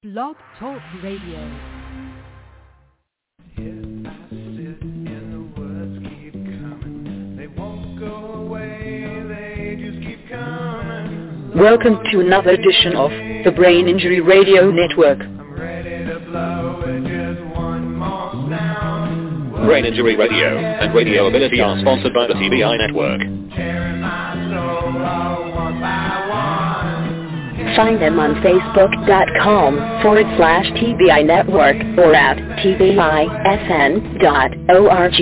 Blog Talk Radio. Welcome to another edition of the Brain Injury Radio Network. Brain Injury Radio and Radio Ability are sponsored by the TBI Network. Find them on Facebook.com/TBI Network or at TBISN.org.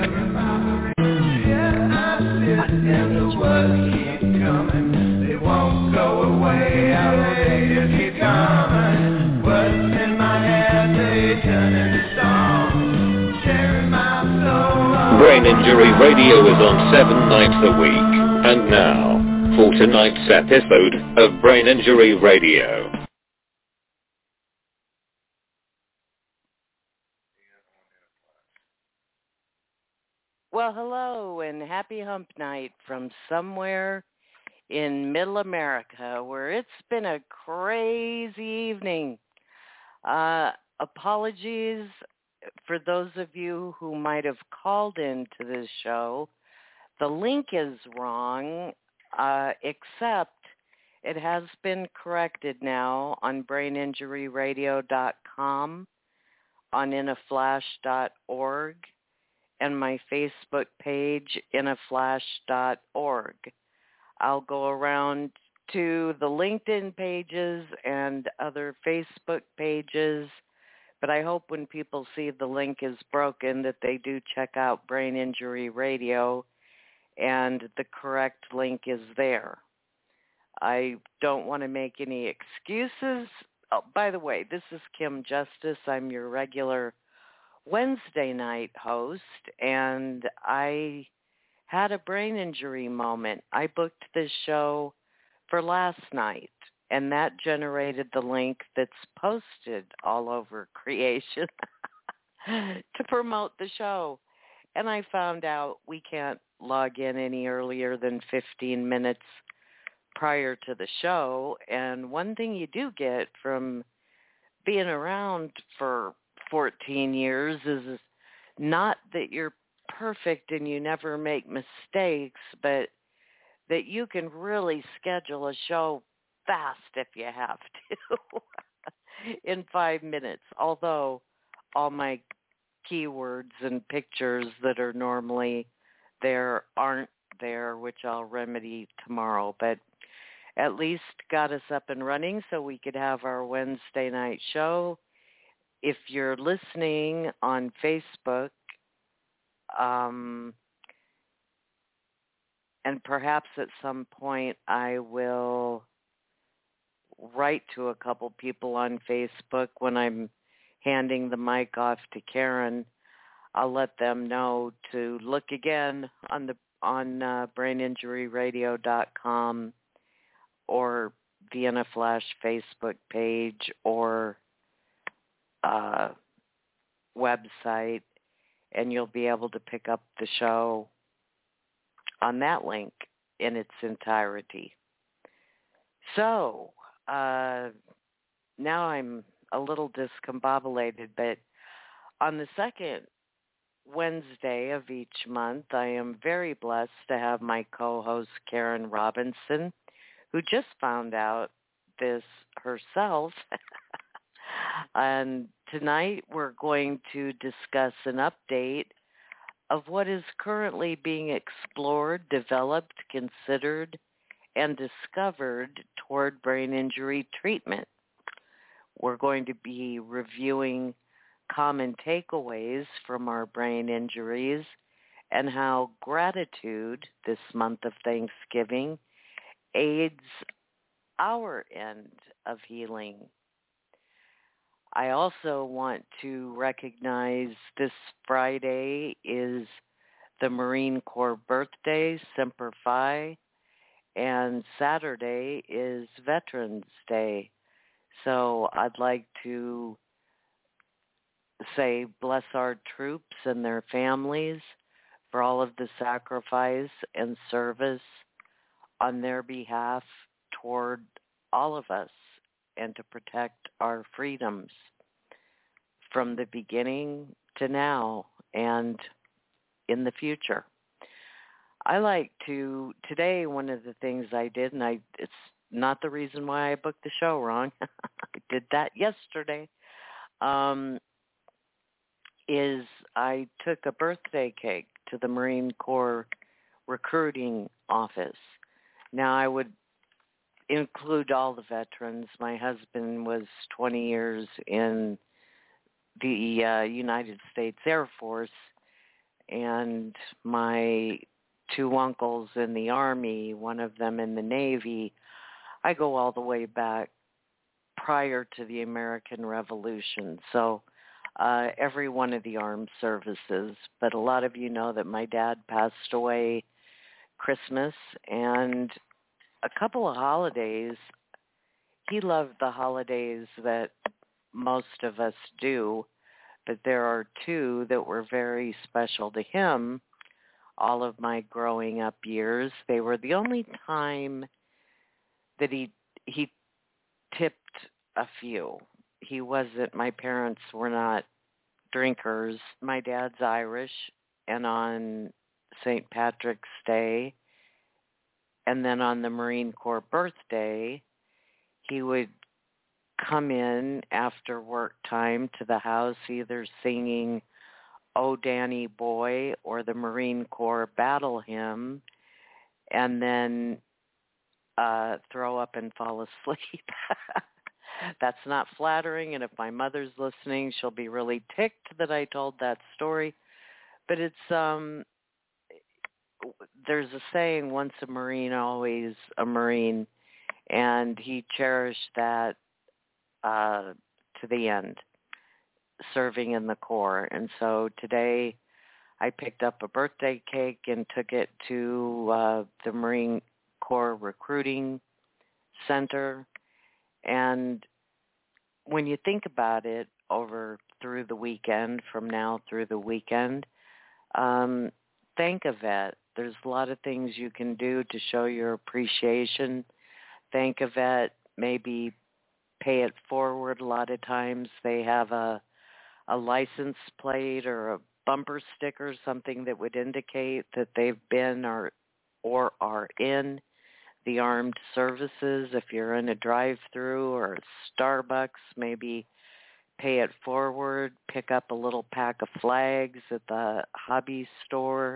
Brain Injury Radio is on 7 nights a week. And now, for tonight's episode of Brain Injury Radio. Well, hello and happy hump night from somewhere in middle America where it's been a crazy evening. Apologies for those of you who might have called into this show. The link is wrong, except it has been corrected now on braininjuryradio.com, on inaflash.org, and my Facebook page, inaflash.org. I'll go around to the LinkedIn pages and other Facebook pages, but I hope when people see the link is broken that they do check out Brain Injury Radio and the correct link is there. I don't want to make any excuses. Oh, by the way, this is Kim Justice. I'm your regular Wednesday night host, and I had a brain injury moment. I booked this show for last night, and that generated the link that's posted all over creation to promote the show. And I found out we can't log in any earlier than 15 minutes prior to the show. And one thing you do get from being around for 14 years is not that you're perfect and you never make mistakes, but that you can really schedule a show fast if you have to in 5 minutes, although all my keywords and pictures that are normally there aren't there, which I'll remedy tomorrow, but at least got us up and running so we could have our Wednesday night show. If you're listening on Facebook, and perhaps at some point I will write to a couple people on Facebook when I'm handing the mic off to Karen. I'll let them know to look again on braininjuryradio.com or the InnaFlash Facebook page or website, and you'll be able to pick up the show on that link in its entirety. So now I'm a little discombobulated, but on the second Wednesday of each month, I am very blessed to have my co-host Karen Robinson, who just found out this herself. And tonight we're going to discuss an update of what is currently being explored, developed, considered, and discovered toward brain injury treatment. We're going to be reviewing common takeaways from our brain injuries and how gratitude this month of Thanksgiving aids our end of healing. I also want to recognize this Friday is the Marine Corps birthday, Semper Fi, and Saturday is Veterans Day. So I'd like to say bless our troops and their families for all of the sacrifice and service on their behalf toward all of us and to protect our freedoms from the beginning to now and in the future. I like to, today, one of the things I did, and it's not the reason why I booked the show wrong, I did that yesterday, is I took a birthday cake to the Marine Corps recruiting office. Now, I would include all the veterans. My husband was 20 years in the United States Air Force, and my two uncles in the Army, one of them in the Navy. I go all the way back prior to the American Revolution. So every one of the armed services. But a lot of you know that my dad passed away Christmas and a couple of holidays. He loved the holidays that most of us do, but there are two that were very special to him. All of my growing up years, they were the only time that he tipped a few. He wasn't, my parents were not drinkers. My dad's Irish, and on St. Patrick's Day, and then on the Marine Corps birthday, he would come in after work time to the house, either singing "Oh Danny Boy" or the Marine Corps battle hymn, and then throw up and fall asleep. That's not flattering, and if my mother's listening, she'll be really ticked that I told that story. But it's there's a saying, once a Marine, always a Marine, and he cherished that to the end, serving in the Corps. And so today I picked up a birthday cake and took it to the Marine Corps Recruiting Center. And when you think about it through the weekend, from now through the weekend, thank a vet. There's a lot of things you can do to show your appreciation. Thank a vet, maybe pay it forward. A lot of times they have a license plate or a bumper sticker, something that would indicate that they've been or are in the armed services. If you're in a drive-through or a Starbucks, maybe pay it forward. Pick up a little pack of flags at the hobby store.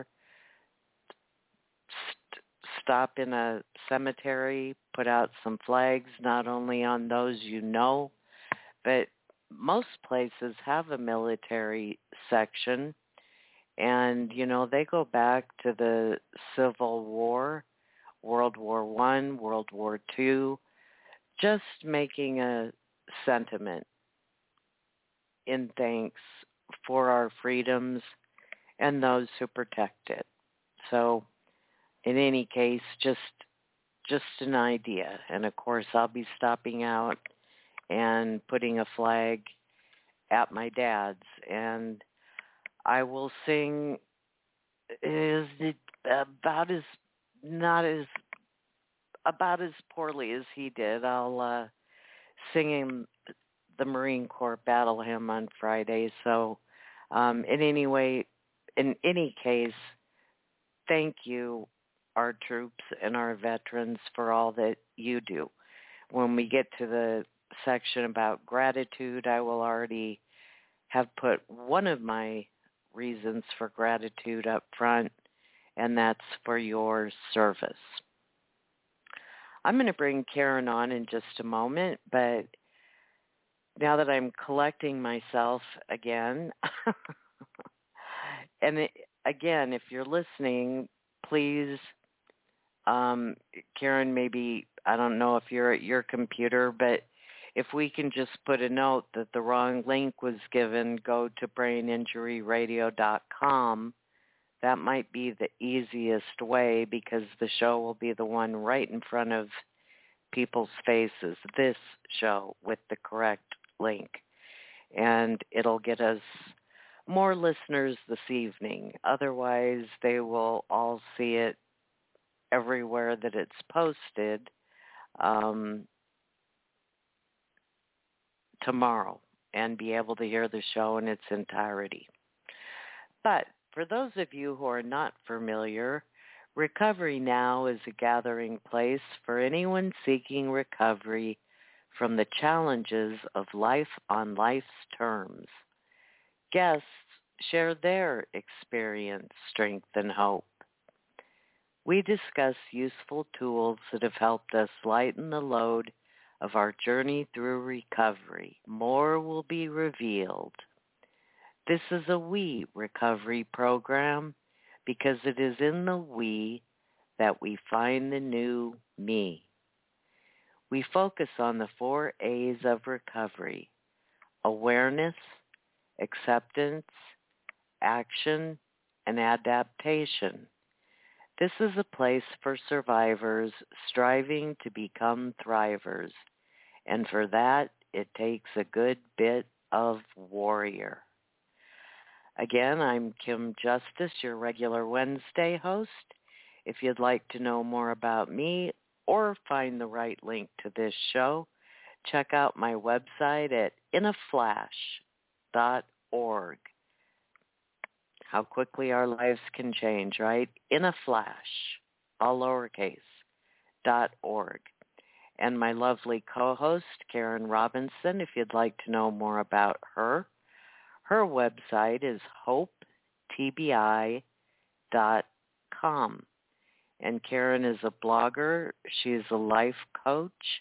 Stop in a cemetery, put out some flags, not only on those you know, but most places have a military section. And, you know, they go back to the Civil War, World War I, World War II, just making a sentiment in thanks for our freedoms and those who protect it. So, in any case, just an idea. And, of course, I'll be stopping out and putting a flag at my dad's. And I will sing about as poorly as he did. I'll sing him the Marine Corps battle hymn on Friday. So in any case, thank you, our troops and our veterans, for all that you do. When we get to the section about gratitude, I will already have put one of my reasons for gratitude up front, and that's for your service. I'm going to bring Karen on in just a moment, but now that I'm collecting myself again, and again, if you're listening, please, Karen, maybe, I don't know if you're at your computer, but if we can just put a note that the wrong link was given, go to braininjuryradio.com. That might be the easiest way, because the show will be the one right in front of people's faces, this show with the correct link. And it'll get us more listeners this evening. Otherwise, they will all see it everywhere that it's posted. tomorrow and be able to hear the show in its entirety. But for those of you who are not familiar, Recovery Now is a gathering place for anyone seeking recovery from the challenges of life on life's terms. Guests share their experience, strength, and hope. We discuss useful tools that have helped us lighten the load of our journey through recovery. More will be revealed. This is a we recovery program because it is in the we that we find the new me. We focus on the 4 A's of recovery: awareness, acceptance, action, and adaptation. This is a place for survivors striving to become thrivers, and for that, it takes a good bit of warrior. Again, I'm Kim Justice, your regular Wednesday host. If you'd like to know more about me or find the right link to this show, check out my website at inaflash.org. How quickly our lives can change, right? In a flash, all lowercase, .org. And my lovely co-host, Karen Robinson, if you'd like to know more about her, her website is hopetbi.com. And Karen is a blogger. She's a life coach.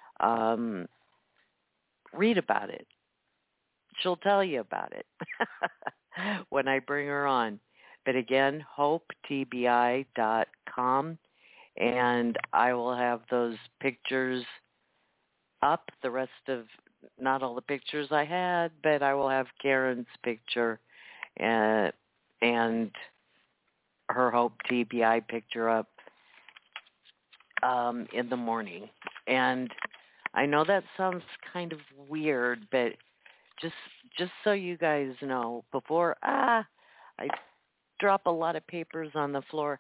Read about it. She'll tell you about it when I bring her on. But again, hopetbi.com. And I will have those pictures up, the rest of, not all the pictures I had, but I will have Karen's picture and her Hope TBI picture up in the morning. And I know that sounds kind of weird, but just so you guys know, before I drop a lot of papers on the floor,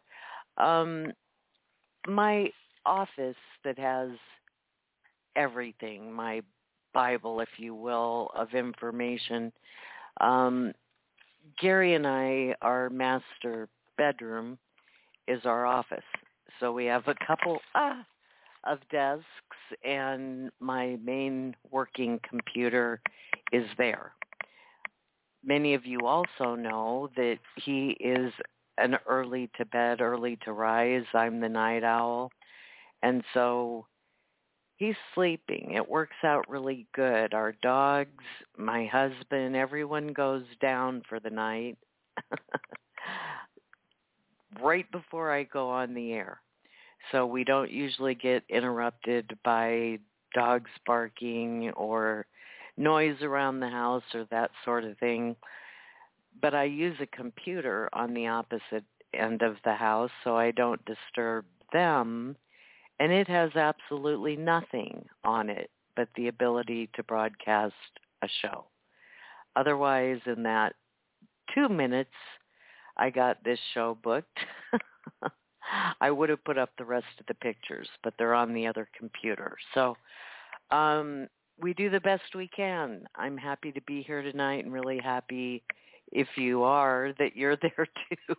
my office that has everything, my Bible, if you will, of information, Gary and I, our master bedroom is our office. So we have a couple of desks, and my main working computer is there. Many of you also know that he is an early to bed, early to rise. I'm the night owl. And so he's sleeping. It works out really good. Our dogs, my husband, everyone goes down for the night right before I go on the air. So we don't usually get interrupted by dogs barking or noise around the house or that sort of thing. But I use a computer on the opposite end of the house so I don't disturb them. And it has absolutely nothing on it but the ability to broadcast a show. Otherwise, in that 2 minutes, I got this show booked. I would have put up the rest of the pictures, but they're on the other computer. So we do the best we can. I'm happy to be here tonight and really happy, if you are, that you're there too.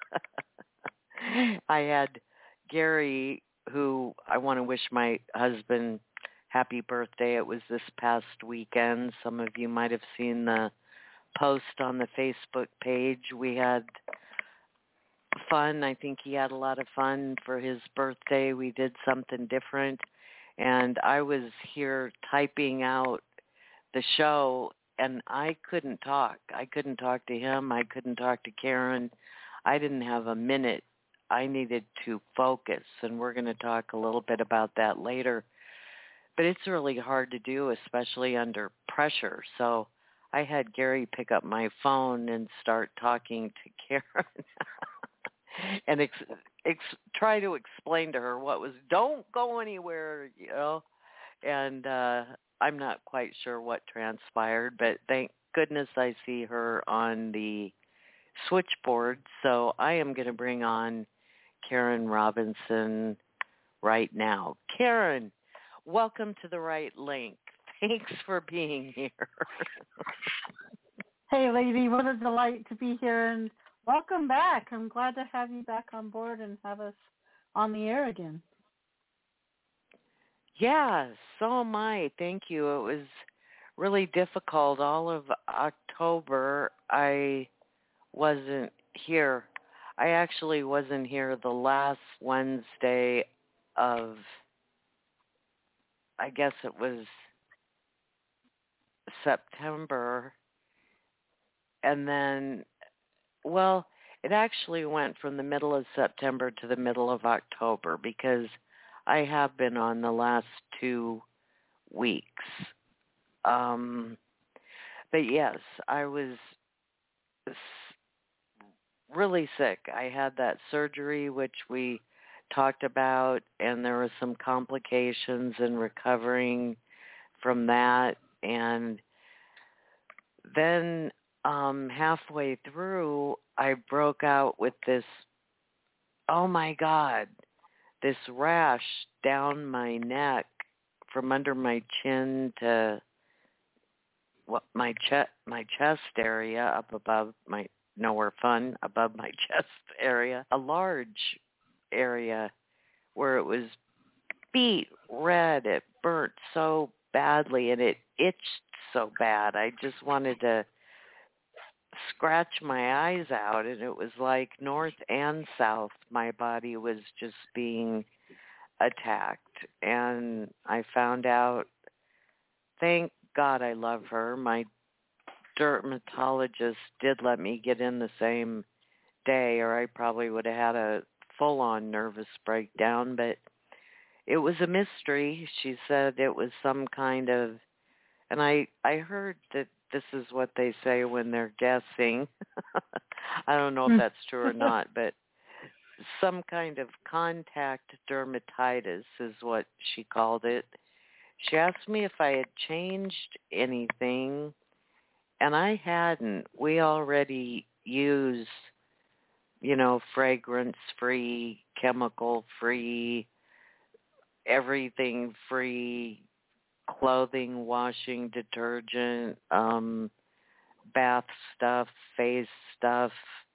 I had Gary, who I want to wish my husband happy birthday. It was this past weekend. Some of you might have seen the post on the Facebook page. We had fun. I think he had a lot of fun for his birthday. We did something different. And I was here typing out the show, and I couldn't talk. I couldn't talk to him. I couldn't talk to Karen. I didn't have a minute. I needed to focus, and we're going to talk a little bit about that later. But it's really hard to do, especially under pressure. So I had Gary pick up my phone and start talking to Karen and try to explain to her what was, don't go anywhere, you know. And I'm not quite sure what transpired, but thank goodness I see her on the switchboard. So I am going to bring on Karen Robinson right now. Karen, welcome to The Right Link. Thanks for being here. Hey, lady, what a delight to be here, and welcome back. I'm glad to have you back on board and have us on the air again. Yeah, so am I. Thank you. It was really difficult. All of October, I wasn't here. I actually wasn't here the last Wednesday of, I guess it was September. And then, well, it actually went from the middle of September to the middle of October because I have been on the last 2 weeks. But yes, I was really sick. I had that surgery, which we talked about, and there were some complications in recovering from that. And then halfway through, I broke out with this, oh my God, this rash down my neck from under my chin to my chest area up above my, nowhere fun, above my chest area, a large area where it was beet red. It burnt so badly and it itched so bad. I just wanted to scratch my eyes out, and it was like north and south. My body was just being attacked, and I found out, thank God I love her. My dermatologist did let me get in the same day, or I probably would have had a full-on nervous breakdown, but it was a mystery. She said it was some kind of, and I heard that this is what they say when they're guessing. I don't know if that's true or not, but some kind of contact dermatitis is what she called it. She asked me if I had changed anything, and I hadn't. We already use, fragrance-free, chemical-free, everything-free clothing, washing, detergent, bath stuff, face stuff,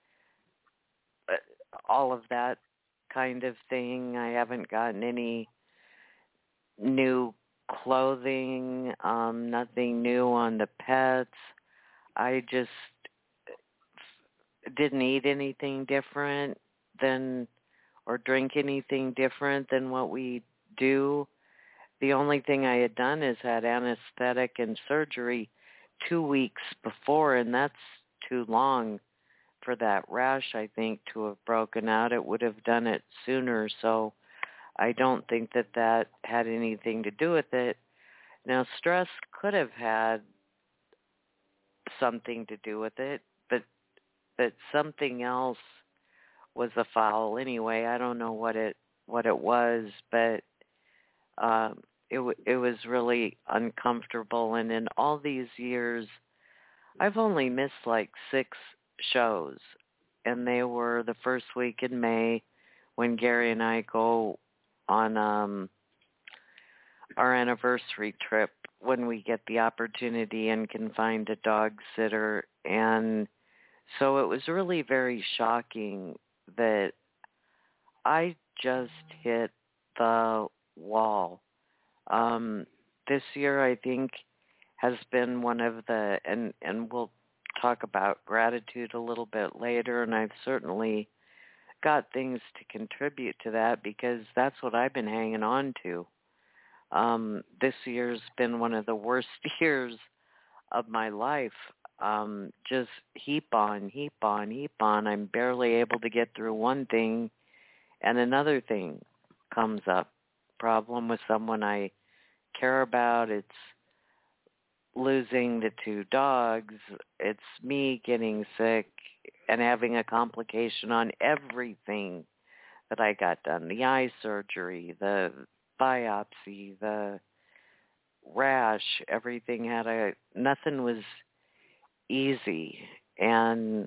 all of that kind of thing. I haven't gotten any new clothing, nothing new on the pets. I just didn't eat anything different than, or drink anything different than what we do. The only thing I had done is had anesthetic and surgery 2 weeks before, and that's too long for that rash, I think, to have broken out. It would have done it sooner, so I don't think that that had anything to do with it. Now, stress could have had something to do with it, but something else was afoul anyway. I don't know what it was, but it was really uncomfortable. And in all these years, I've only missed like 6 shows, and they were the first week in May when Gary and I go on our anniversary trip when we get the opportunity and can find a dog sitter. And so it was really very shocking that I just hit the wall. This year, I think, has been one of the, and we'll talk about gratitude a little bit later, and I've certainly got things to contribute to that because that's what I've been hanging on to. This year's been one of the worst years of my life. Just heap on. I'm barely able to get through one thing, and another thing comes up. Problem with someone I care about. It's losing the 2 dogs. It's me getting sick and having a complication on everything that I got done. The eye surgery, the biopsy, the rash, everything nothing was easy, and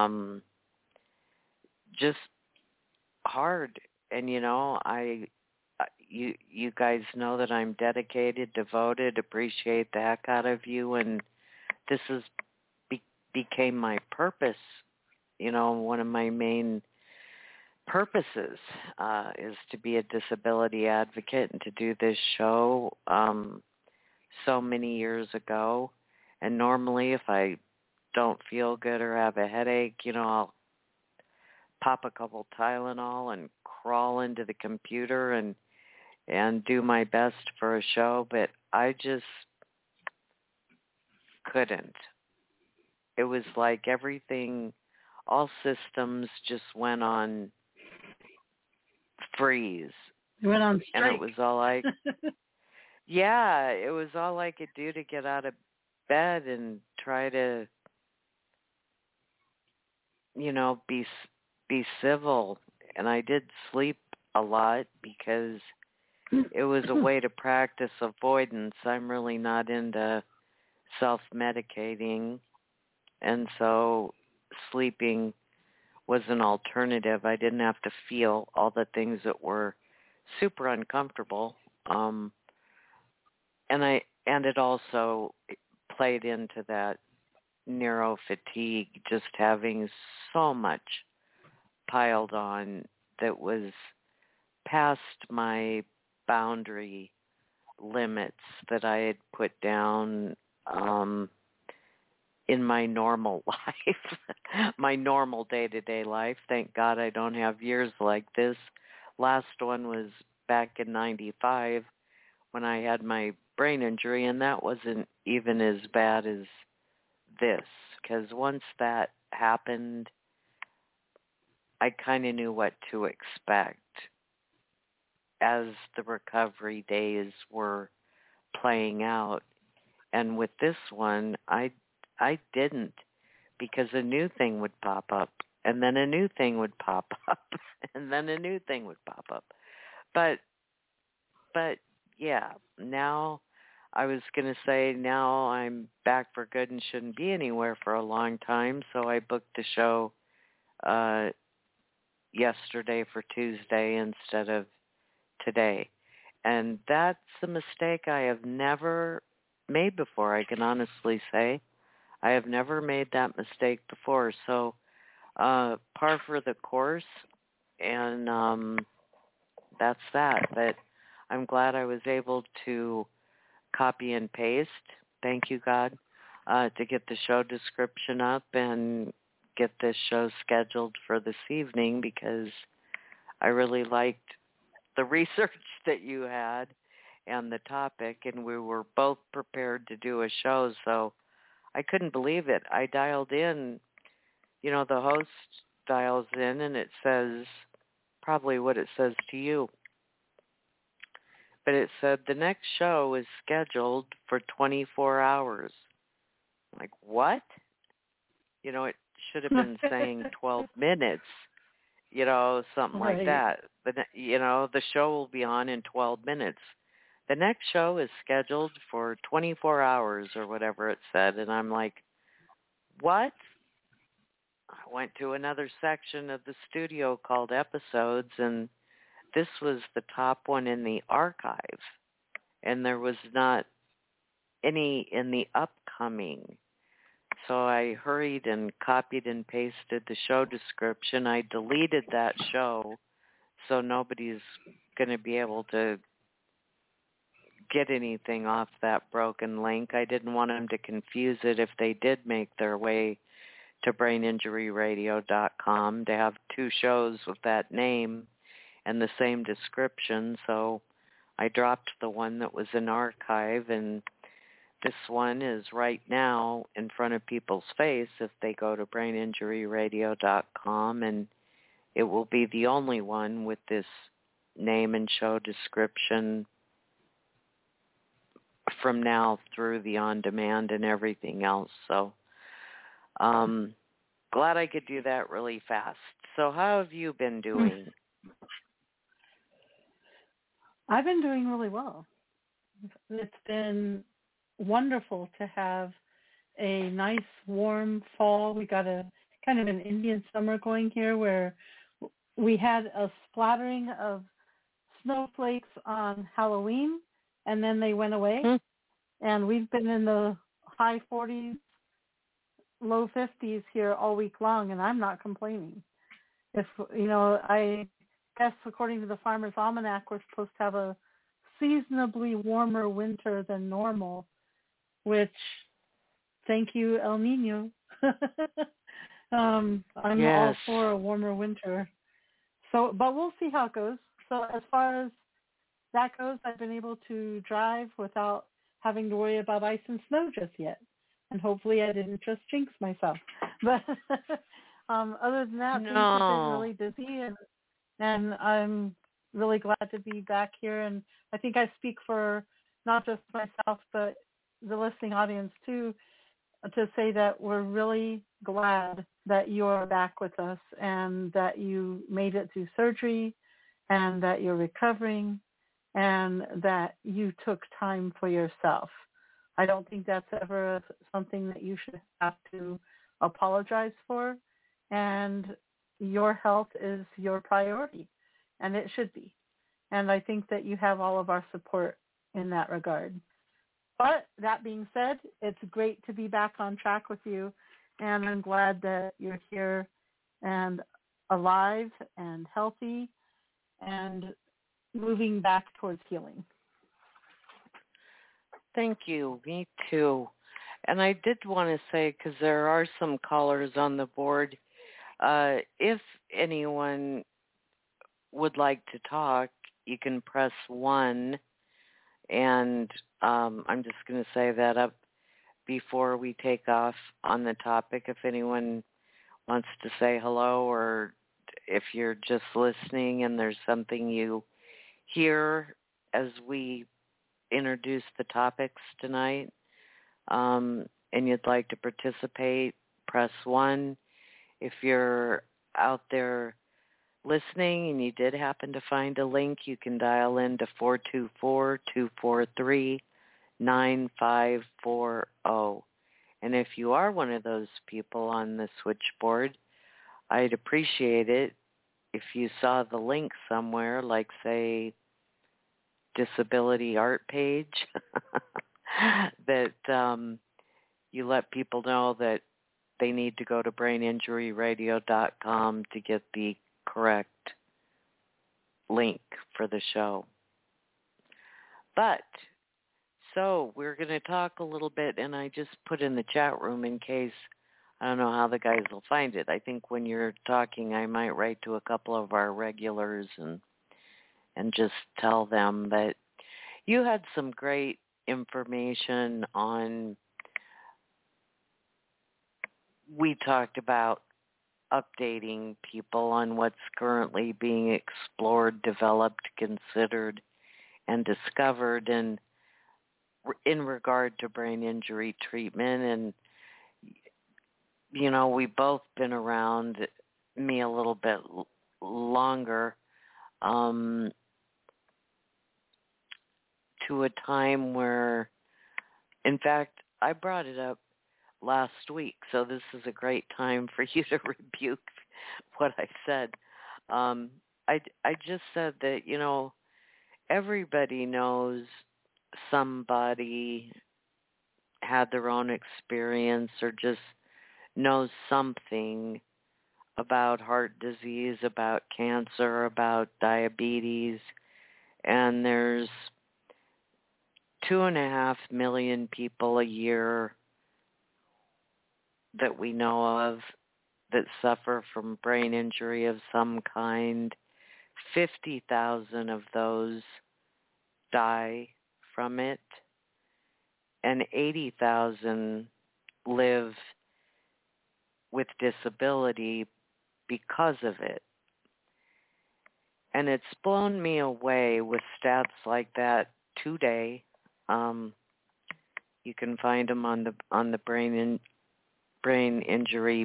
just hard. And, you guys know that I'm dedicated, devoted, appreciate the heck out of you, and this is became my purpose. One of my main purposes is to be a disability advocate and to do this show so many years ago. And normally if I don't feel good or have a headache, I'll pop a couple Tylenol and crawl into the computer and do my best for a show, but I just couldn't. It was like everything, all systems just went on freeze. You went on strike. And it was all like, it was all I could do to get out of bed and try to, be civil. And I did sleep a lot because it was a way to practice avoidance. I'm really not into self-medicating. And so sleeping was an alternative. I didn't have to feel all the things that were super uncomfortable. And it also played into that neuro fatigue, just having so much piled on that was past my boundary limits that I had put down in my normal life, my normal day-to-day life. Thank God I don't have years like this. Last one was back in 95 when I had my brain injury, and that wasn't even as bad as this, because once that happened, I kind of knew what to expect as the recovery days were playing out. And with this one, I didn't, because a new thing would pop up, and then a new thing would pop up, and then a new thing would pop up. But yeah, now I was going to say now I'm back for good and shouldn't be anywhere for a long time, so I booked the show yesterday for Tuesday instead of today. And that's a mistake I have never made before, I can honestly say. I have never made that mistake before. So par for the course, and that's that. But I'm glad I was able to copy and paste, thank you, God, to get the show description up and get this show scheduled for this evening, because I really liked the research that you had and the topic, and we were both prepared to do a show, so I couldn't believe it. I dialed in, the host dials in, and it says probably what it says to you. But it said the next show is scheduled for 24 hours. I'm like, what? It should have been saying 12 minutes, something right. like that. But, the show will be on in 12 minutes. The next show is scheduled for 24 hours or whatever it said. And I'm like, what? I went to another section of the studio called episodes, and this was the top one in the archive. And there was not any in the upcoming. So I hurried and copied and pasted the show description. I deleted that show so nobody's going to be able to get anything off that broken link. I didn't want them to confuse it if they did make their way to braininjuryradio.com to have two shows with that name and the same description. So I dropped the one that was in archive, and this one is right now in front of people's face if they go to braininjuryradio.com, and it will be the only one with this name and show description from now through the on-demand and everything else. So glad I could do that really fast. So how have you been doing? I've been doing really well. It's been wonderful to have a nice warm fall. We got a kind of an Indian summer going here where we had a splattering of snowflakes on Halloween, and then they went away. And we've been in the high 40s, low 50s here all week long, and I'm not complaining. If, I guess according to the Farmer's Almanac, we're supposed to have a seasonably warmer winter than normal, which, thank you, El Nino. I'm all for a warmer winter. So, but we'll see how it goes. So as far as that goes, I've been able to drive without having to worry about ice and snow just yet. And hopefully I didn't just jinx myself. But other than that, things have been really busy, and I'm really glad to be back here. And I think I speak for not just myself, but the listening audience too, to say that we're really glad that you're back with us and that you made it through surgery and that you're recovering and that you took time for yourself. I don't think that's ever something that you should have to apologize for. And your health is your priority, and it should be. And I think that you have all of our support in that regard. But that being said, it's great to be back on track with you, and I'm glad that you're here and alive and healthy and moving back towards healing. Thank you. Me too. And I did want to say, because there are some callers on the board, if anyone would like to talk, you can press 1. And I'm just going to say that up before we take off on the topic. If anyone wants to say hello, or if you're just listening and there's something you hear as we introduce the topics tonight, and you'd like to participate, press 1. If you're out there listening and you did happen to find a link, you can dial in to 424-243-9540. And if you are one of those people on the switchboard, I'd appreciate it if you saw the link somewhere, like, say, disability art page, that you let people know that they need to go to braininjuryradio.com to get the correct link for the show. But, so we're going to talk a little bit, and I just put in the chat room in case, I don't know how the guys will find it. I think when you're talking, I might write to a couple of our regulars and just tell them that you had some great information on, we talked about updating people on what's currently being explored, developed, considered, and discovered in regard to brain injury treatment. And, we've both been around, me a little bit longer, to a time where, in fact, I brought it up last week, so this is a great time for you to rebuke what I said. I just said that, everybody knows somebody had their own experience or just knows something about heart disease, about cancer, about diabetes, and there's 2.5 million people a year that we know of that suffer from brain injury of some kind. 50,000 of those die from it, and 80,000 live with disability because of it. And it's blown me away with stats like that today. You can find them on the Brain Injury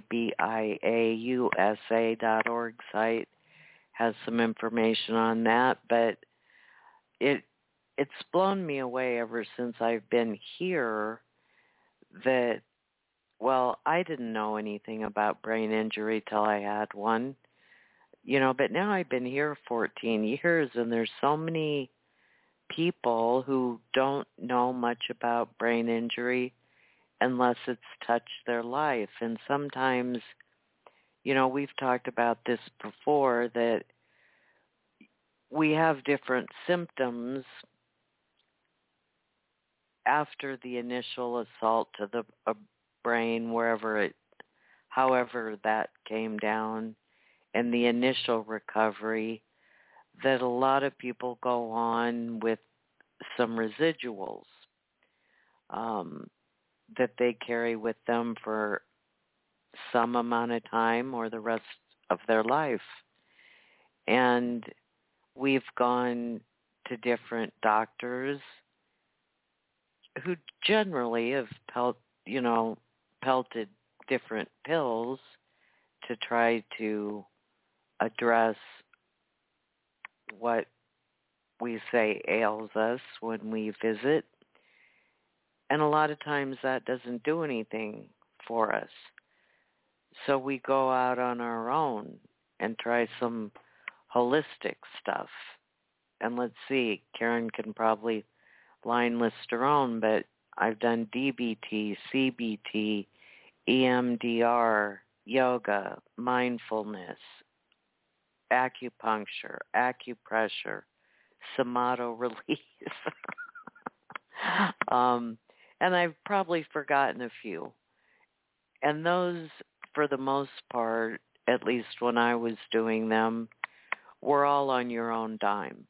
BIAUSA.org site. Has some information on that, but it's blown me away ever since I've been here that, well, I didn't know anything about brain injury till I had one. But now I've been here 14 years, and there's so many people who don't know much about brain injury unless it's touched their life. And sometimes, we've talked about this before, that we have different symptoms after the initial assault to the brain, however that came down, and the initial recovery, that a lot of people go on with some residuals that they carry with them for some amount of time or the rest of their life. And we've gone to different doctors who generally have pelted different pills to try to address what we say ails us when we visit. And a lot of times that doesn't do anything for us. So we go out on our own and try some holistic stuff. And let's see, Karen can probably line list her own, but I've done DBT, CBT, EMDR, yoga, mindfulness, acupuncture, acupressure, somato release. And I've probably forgotten a few. And those, for the most part, at least when I was doing them, were all on your own dime.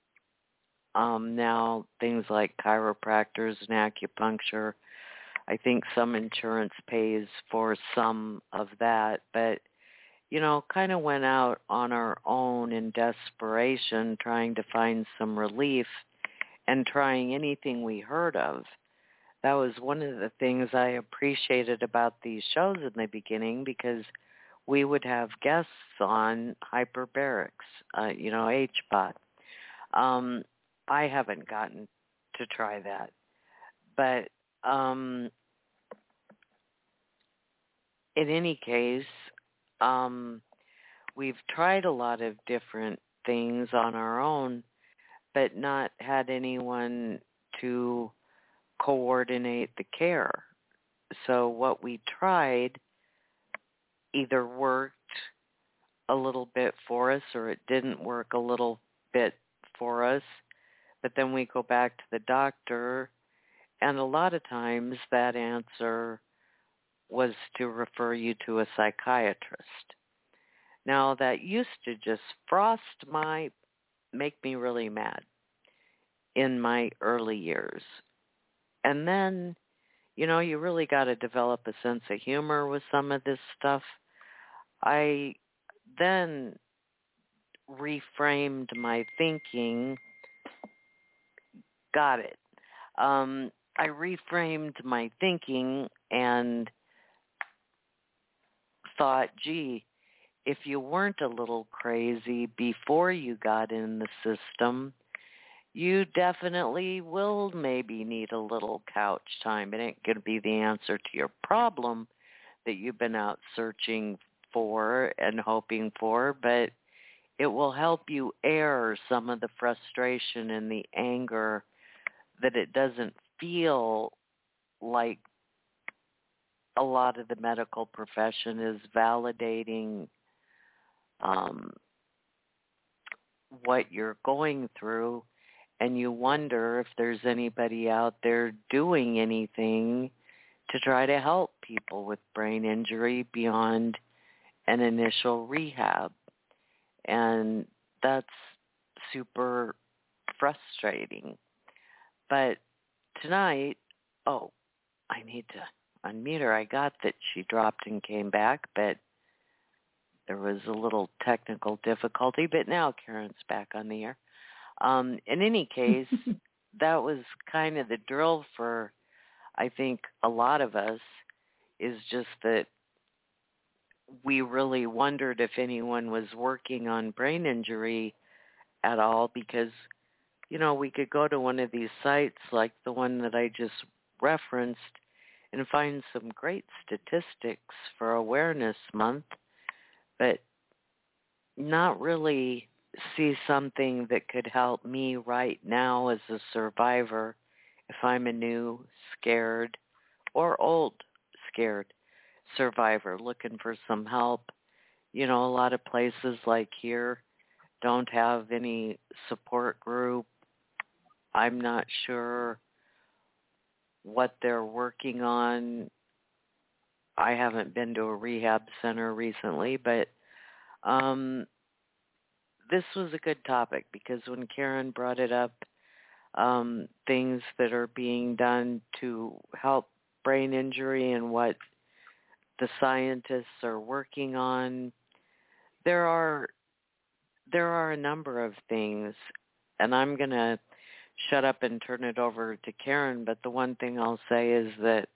Now, things like chiropractors and acupuncture, I think some insurance pays for some of that, but, kind of went out on our own in desperation, trying to find some relief and trying anything we heard of. That was one of the things I appreciated about these shows in the beginning, because we would have guests on hyperbarics, HPOT. I haven't gotten to try that. But in any case, we've tried a lot of different things on our own, but not had anyone to coordinate the care. So what we tried either worked a little bit for us or it didn't work a little bit for us. But then we go back to the doctor, and a lot of times that answer was to refer you to a psychiatrist. Now, that used to just make me really mad in my early years. And then, you really got to develop a sense of humor with some of this stuff. I then reframed my thinking. Got it. I reframed my thinking and thought, gee, if you weren't a little crazy before you got in the system, you definitely will maybe need a little couch time. It ain't going to be the answer to your problem that you've been out searching for and hoping for, but it will help you air some of the frustration and the anger that it doesn't feel like a lot of the medical profession is validating what you're going through, and you wonder if there's anybody out there doing anything to try to help people with brain injury beyond an initial rehab. And that's super frustrating. But tonight, I need to unmute her. I got that she dropped and came back, but there was a little technical difficulty. But now Karen's back on the air. In any case, that was kind of the drill for, I think, a lot of us, is just that we really wondered if anyone was working on brain injury at all, because, we could go to one of these sites like the one that I just referenced and find some great statistics for Awareness Month, but not really see something that could help me right now as a survivor if I'm a new, scared, or old, scared survivor looking for some help. A lot of places like here don't have any support group. I'm not sure what they're working on. I haven't been to a rehab center recently, but this was a good topic because when Karen brought it up, things that are being done to help brain injury and what the scientists are working on, there are a number of things, and I'm going to shut up and turn it over to Karen, but the one thing I'll say is that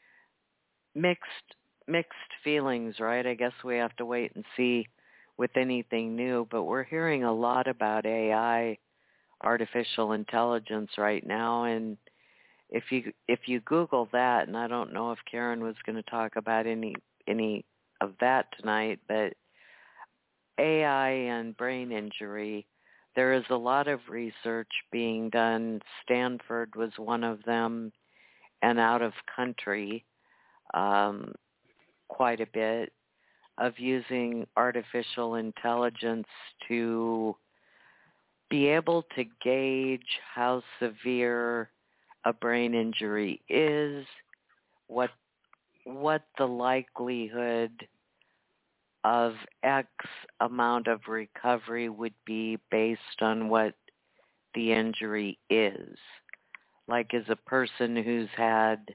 mixed feelings, right? I guess we have to wait and see with anything new, but we're hearing a lot about AI, artificial intelligence right now, and if you Google that, and I don't know if Karen was going to talk about any of that tonight, but AI and brain injury, there is a lot of research being done. Stanford was one of them, and out of country, quite a bit, of using artificial intelligence to be able to gauge how severe a brain injury is, what the likelihood of X amount of recovery would be based on what the injury is. Like as a person who's had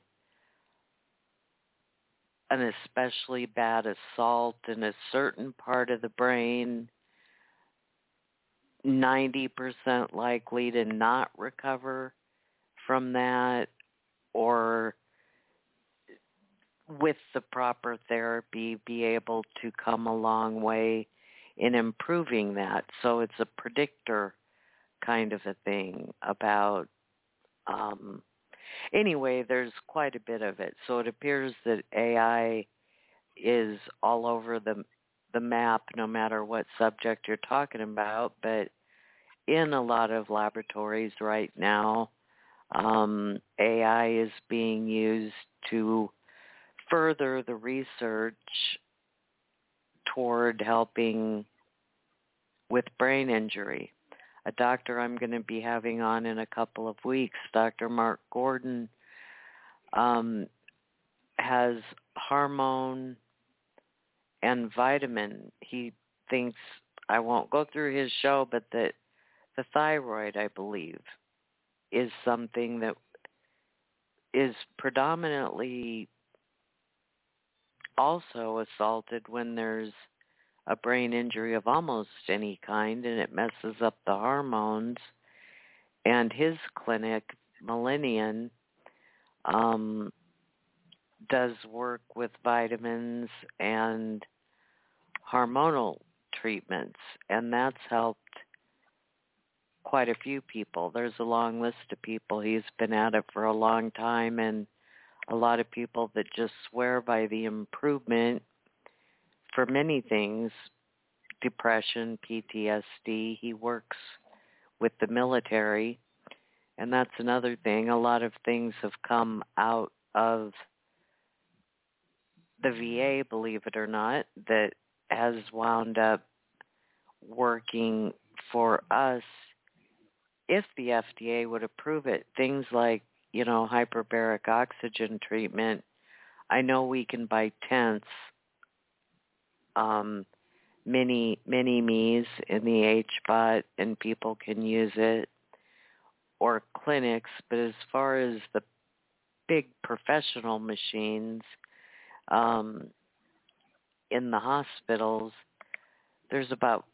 an especially bad assault in a certain part of the brain, 90% likely to not recover from that, or with the proper therapy be able to come a long way in improving that. So it's a predictor kind of a thing about, anyway, there's quite a bit of it. So it appears that AI is all over the map no matter what subject you're talking about, but in a lot of laboratories right now, AI is being used to further the research toward helping with brain injury. A doctor I'm going to be having on in a couple of weeks, Dr. Mark Gordon, has hormone and vitamin. He thinks, I won't go through his show, but that the thyroid, I believe, is something that is predominantly also assaulted when there's a brain injury of almost any kind, and it messes up the hormones. And his clinic, Millennium, does work with vitamins and hormonal treatments, and that's helped quite a few people. There's a long list of people. He's been at it for a long time, and a lot of people that just swear by the improvement for many things, depression, PTSD. He works with the military, and that's another thing. A lot of things have come out of the VA, believe it or not, that has wound up working for us if the FDA would approve it. Things like, hyperbaric oxygen treatment. I know we can buy tents, mini me's in the HBOT, and people can use it, or clinics, but as far as the big professional machines in the hospitals, there's about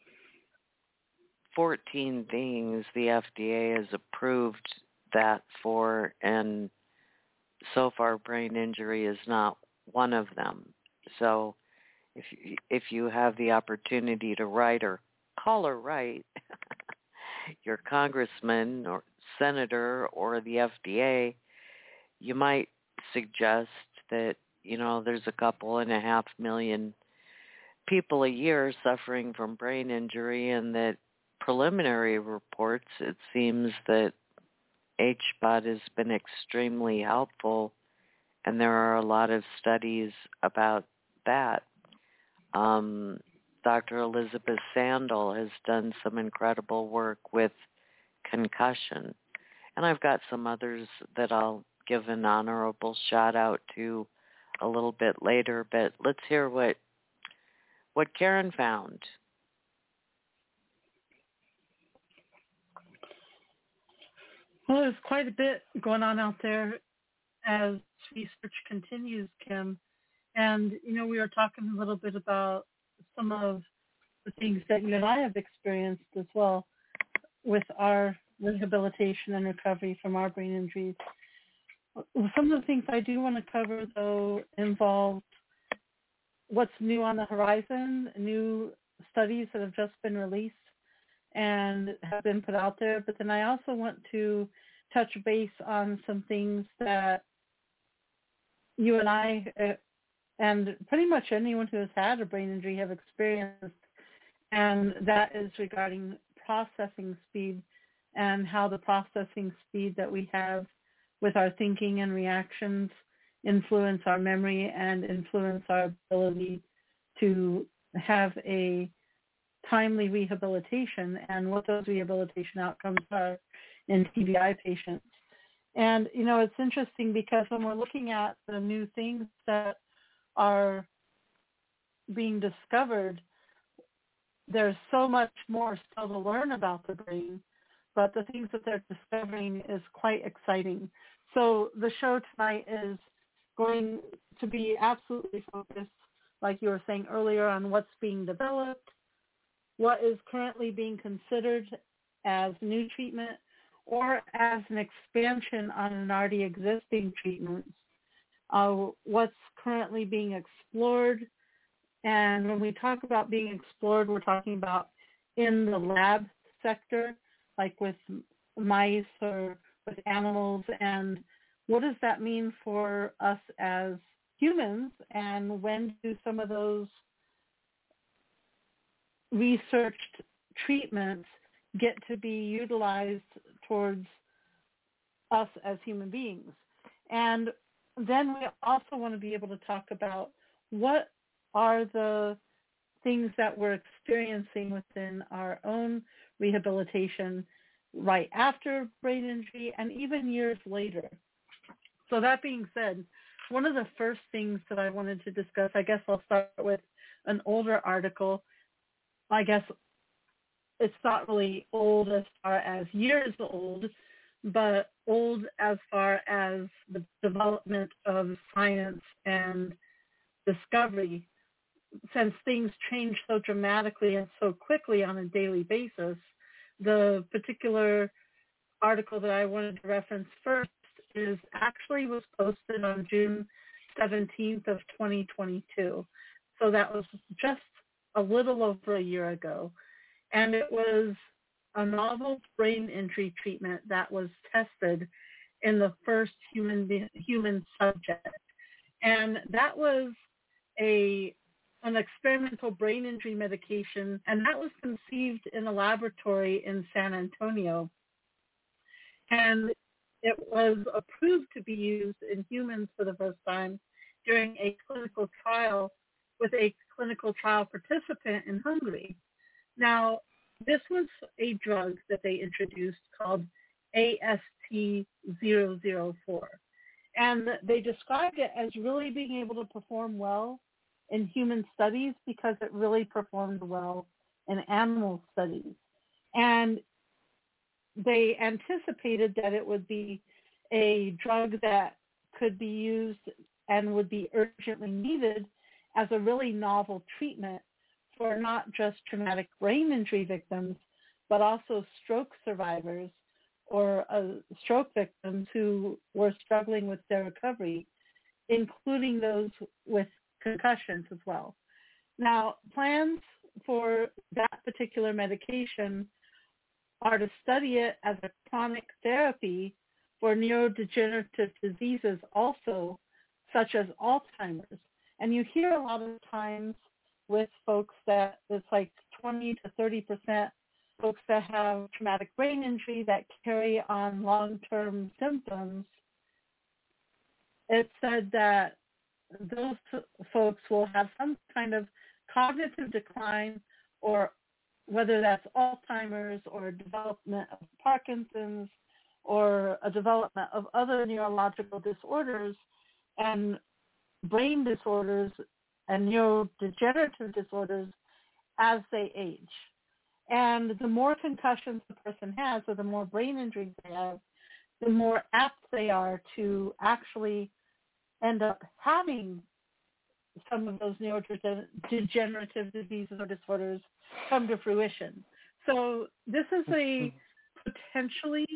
14 things the FDA has approved that for, and so far brain injury is not one of them. So if you have the opportunity to write or call or write your congressman or senator or the FDA, you might suggest that, there's a $2.5 million people a year suffering from brain injury, and that preliminary reports, it seems that HBOT has been extremely helpful, and there are a lot of studies about that. Dr. Elizabeth Sandel has done some incredible work with concussion, and I've got some others that I'll give an honorable shout out to a little bit later, but let's hear what Karen found. Well, there's quite a bit going on out there as research continues, Kim. And, we were talking a little bit about some of the things that you and I have experienced as well with our rehabilitation and recovery from our brain injuries. Some of the things I do want to cover, though, involve what's new on the horizon, new studies that have just been released and have been put out there. But then I also want to touch base on some things that you and I and pretty much anyone who has had a brain injury have experienced, and that is regarding processing speed and how the processing speed that we have with our thinking and reactions influence our memory and influence our ability to have a timely rehabilitation and what those rehabilitation outcomes are in TBI patients. And, it's interesting because when we're looking at the new things that are being discovered, there's so much more still to learn about the brain, but the things that they're discovering is quite exciting. So the show tonight is going to be absolutely focused, like you were saying earlier, on what's being developed, what is currently being considered as new treatment or as an expansion on an already existing treatment, what's currently being explored. And when we talk about being explored, we're talking about in the lab sector, like with mice or with animals, and what does that mean for us as humans, and when do some of those researched treatments get to be utilized towards us as human beings? And then we also want to be able to talk about what are the things that we're experiencing within our own rehabilitation right after brain injury and even years later. So that being said, one of the first things that I wanted to discuss, I guess I'll start with an older article. I guess it's not really old as far as years old, but old as far as the development of science and discovery. Since things change so dramatically and so quickly on a daily basis, the particular article that I wanted to reference first was posted on June 17th of 2022. So that was just a little over a year ago. And it was a novel brain injury treatment that was tested in the first human subject. And that was an experimental brain injury medication, and that was conceived in a laboratory in San Antonio. And it was approved to be used in humans for the first time during a clinical trial with a clinical trial participant in Hungary. Now, this was a drug that they introduced called AST-004. And they described it as really being able to perform well in human studies because it really performed well in animal studies. And they anticipated that it would be a drug that could be used and would be urgently needed as a really novel treatment for not just traumatic brain injury victims, but also stroke survivors or stroke victims who were struggling with their recovery, including those with concussions as well. Now, plans for that particular medication are to study it as a chronic therapy for neurodegenerative diseases also, such as Alzheimer's. And you hear a lot of times with folks that it's like 20 to 30% folks that have traumatic brain injury that carry on long-term symptoms. It said that those folks will have some kind of cognitive decline, or whether that's Alzheimer's or development of Parkinson's or a development of other neurological disorders and brain disorders and neurodegenerative disorders as they age. And the more concussions the person has, or the more brain injuries they have, the more apt they are to actually end up having some of those neurodegenerative diseases or disorders come to fruition. So this is a potentially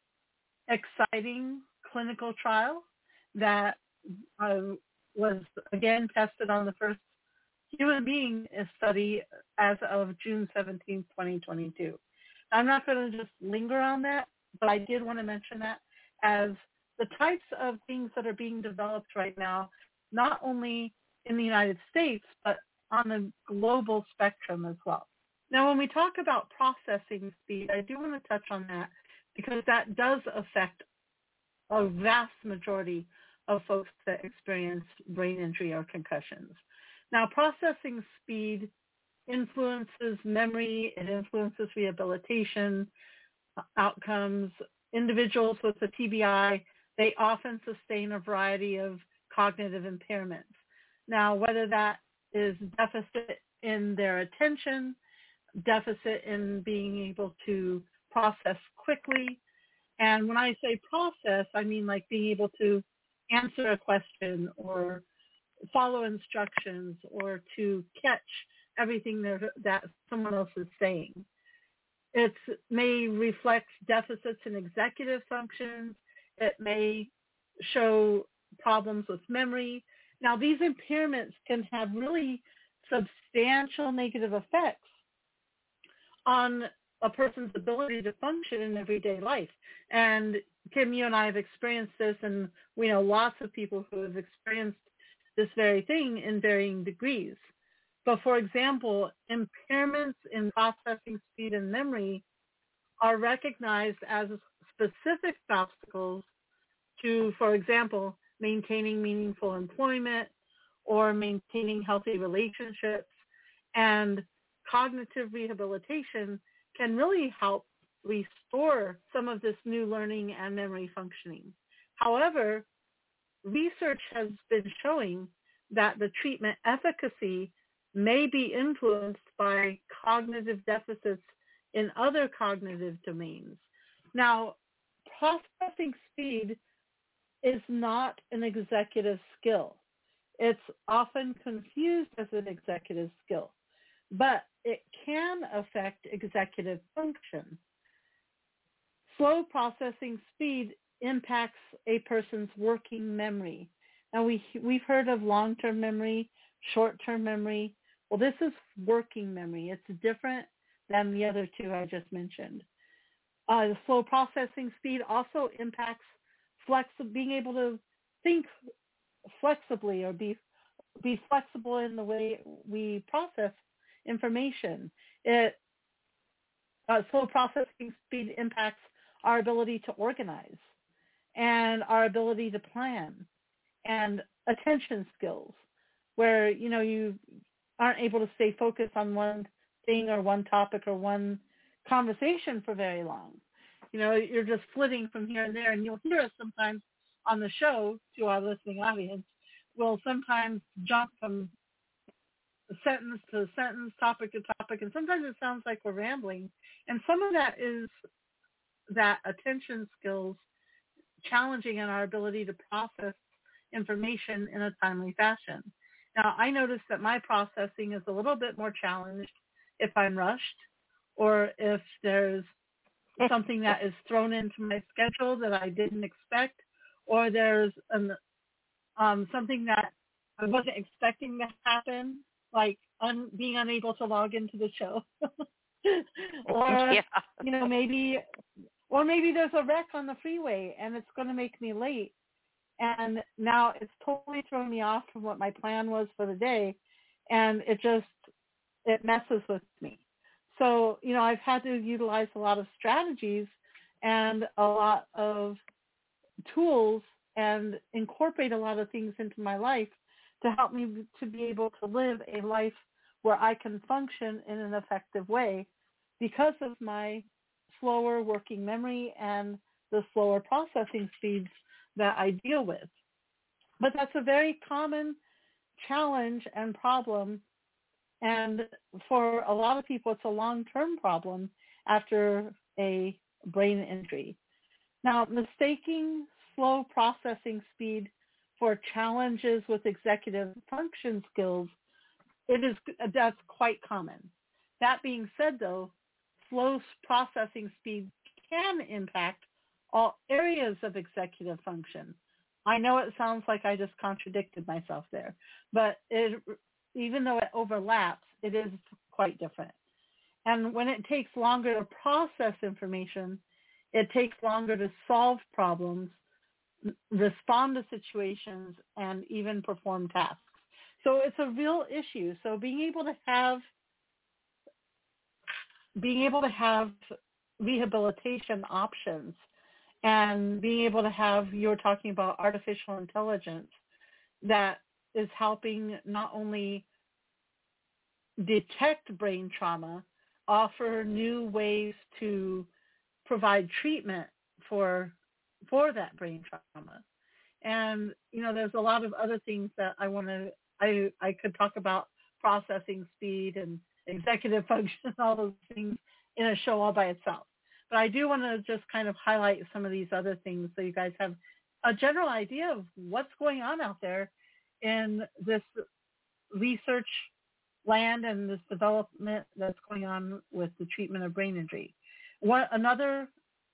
exciting clinical trial that was, again, tested on the first human being study as of June 17, 2022. I'm not going to just linger on that, but I did want to mention that as the types of things that are being developed right now, not only in the United States, but on a global spectrum as well. Now, when we talk about processing speed, I do want to touch on that because that does affect a vast majority of folks that experience brain injury or concussions. Now, processing speed influences memory, it influences rehabilitation outcomes. Individuals with a TBI, they often sustain a variety of cognitive impairments. Now, whether that is deficit in their attention, deficit in being able to process quickly, and when I say process, I mean like being able to answer a question or follow instructions or to catch everything that someone else is saying. It may reflect deficits in executive functions. It may show problems with memory. Now, these impairments can have really substantial negative effects on a person's ability to function in everyday life. And Kim, you and I have experienced this, and we know lots of people who have experienced this very thing in varying degrees. But for example, impairments in processing speed and memory are recognized as specific obstacles to, for example, maintaining meaningful employment or maintaining healthy relationships. And cognitive rehabilitation can really help restore some of this new learning and memory functioning. However, research has been showing that the treatment efficacy may be influenced by cognitive deficits in other cognitive domains. Now, processing speed is not an executive skill. It's often confused as an executive skill, but it can affect executive function. Slow processing speed impacts a person's working memory. Now, we've heard of long-term memory, short-term memory. Well, this is working memory. It's different than the other two I just mentioned. The slow processing speed also impacts being able to think flexibly or be flexible in the way we process information. Slow processing speed impacts our ability to organize and our ability to plan and attention skills, where you aren't able to stay focused on one thing or one topic or one conversation for very long. You're just flitting from here and there, and you'll hear us sometimes on the show, to our listening audience, we'll sometimes jump from sentence to sentence, topic to topic, and sometimes it sounds like we're rambling. And some of that is that attention skills challenging in our ability to process information in a timely fashion. Now, I noticed that my processing is a little bit more challenged if I'm rushed or if there's something that is thrown into my schedule that I didn't expect, or there's something that I wasn't expecting to happen, like being unable to log into the show. Or, maybe there's a wreck on the freeway and it's going to make me late. And now it's totally thrown me off from what my plan was for the day. And it just it messes with me. So, I've had to utilize a lot of strategies and a lot of tools and incorporate a lot of things into my life to help me to be able to live a life where I can function in an effective way because of my slower working memory and the slower processing speeds that I deal with. But that's a very common challenge and problem. And for a lot of people, it's a long-term problem after a brain injury. Now, mistaking slow processing speed for challenges with executive function skills, that's quite common. That being said, though, slow processing speed can impact all areas of executive function. I know it sounds like I just contradicted myself there, but even though it overlaps, it is quite different. And when it takes longer to process information, it takes longer to solve problems, respond to situations, and even perform tasks. So it's a real issue. So being able to have rehabilitation options and being able to have, you're talking about artificial intelligence that is helping not only detect brain trauma, offer new ways to provide treatment for that brain trauma. And, there's a lot of other things that I could talk about, processing speed and executive function and all those things in a show all by itself. But I do want to just kind of highlight some of these other things so you guys have a general idea of what's going on out there in this research land and this development that's going on with the treatment of brain injury. Another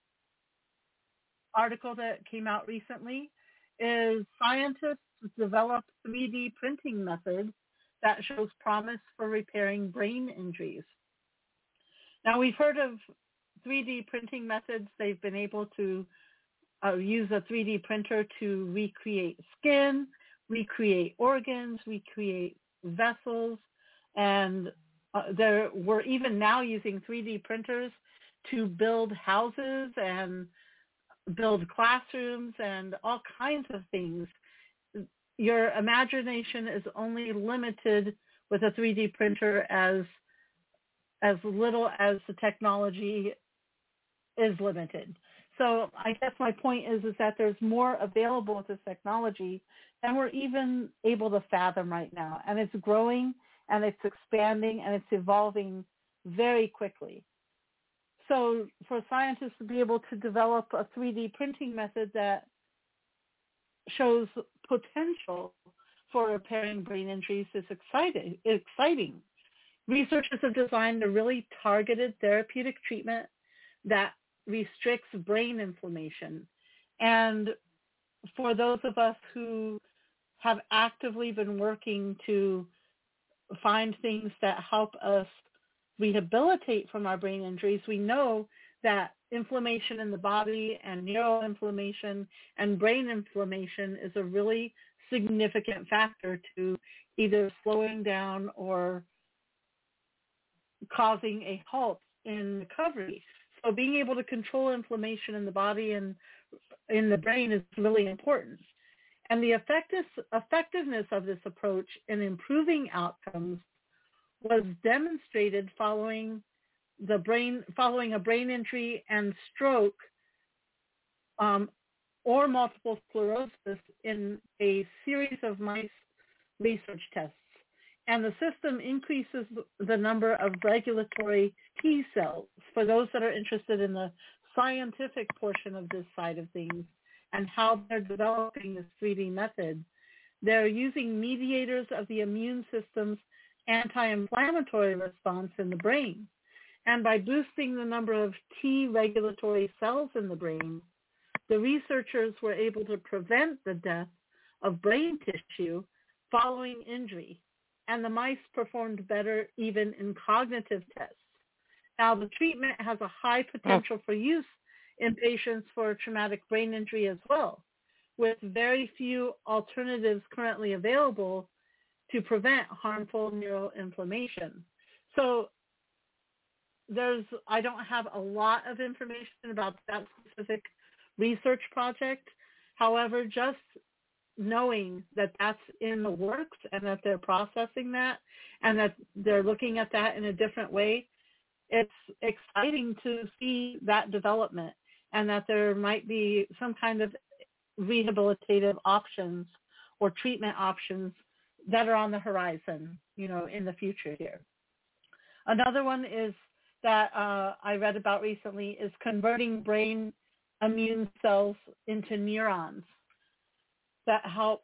article that came out recently is scientists develop 3D printing method that shows promise for repairing brain injuries. Now, we've heard of 3D printing methods. They've been able to use a 3D printer to recreate skin, recreate organs, recreate vessels, and we're even now using 3D printers to build houses and build classrooms and all kinds of things. Your imagination is only limited with a 3D printer as little as the technology is limited. So I guess my point is that there's more available with this technology than we're even able to fathom right now. And it's growing and it's expanding and it's evolving very quickly. So for scientists to be able to develop a 3D printing method that shows potential for repairing brain injuries is exciting. Researchers have designed a really targeted therapeutic treatment that restricts brain inflammation. And for those of us who have actively been working to find things that help us rehabilitate from our brain injuries, we know that inflammation in the body and neuroinflammation and brain inflammation is a really significant factor to either slowing down or causing a halt in recovery. So being able to control inflammation in the body and in the brain is really important. And the effectiveness of this approach in improving outcomes was demonstrated following a brain injury and stroke or multiple sclerosis in a series of mice research tests. And the system increases the number of regulatory T cells. For those that are interested in the scientific portion of this side of things and how they're developing this 3D method, they're using mediators of the immune system's anti-inflammatory response in the brain. And by boosting the number of T regulatory cells in the brain, the researchers were able to prevent the death of brain tissue following injury. And the mice performed better even in cognitive tests. Now, the treatment has a high potential for use in patients for traumatic brain injury as well, with very few alternatives currently available to prevent harmful neuroinflammation. So I don't have a lot of information about that specific research project. However, just knowing that that's in the works and that they're processing that and that they're looking at that in a different way, it's exciting to see that development and that there might be some kind of rehabilitative options or treatment options that are on the horizon, in the future here. Another one is that I read about recently is converting brain immune cells into neurons that help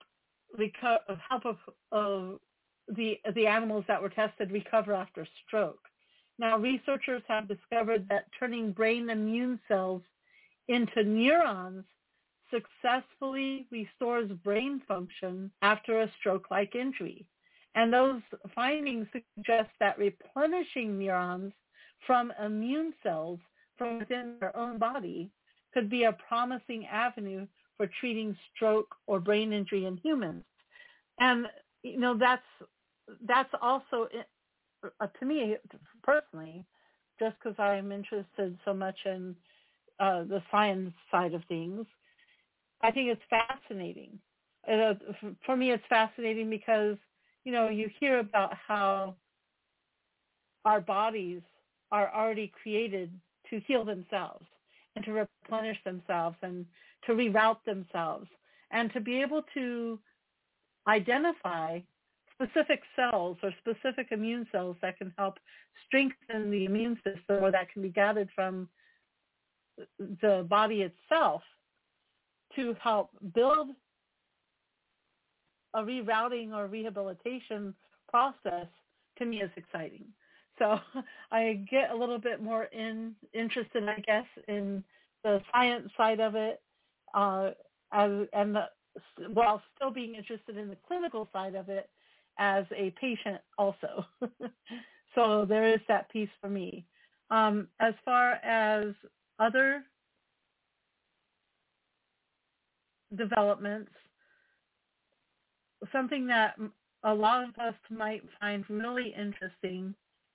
the animals that were tested recover after stroke. Now, researchers have discovered that turning brain immune cells into neurons successfully restores brain function after a stroke-like injury. And those findings suggest that replenishing neurons from immune cells from within their own body could be a promising avenue for treating stroke or brain injury in humans. And, that's also, to me personally, just because I'm interested so much in the science side of things, I think it's fascinating. For me, it's fascinating because, you hear about how our bodies are already created to heal themselves and to replenish themselves and to reroute themselves and to be able to identify specific cells or specific immune cells that can help strengthen the immune system or that can be gathered from the body itself to help build a rerouting or rehabilitation process, to me is exciting. So I get a little bit more interested, I guess, in the science side of it, while still being interested in the clinical side of it as a patient also. So there is that piece for me. As far as other developments, something that a lot of us might find really interesting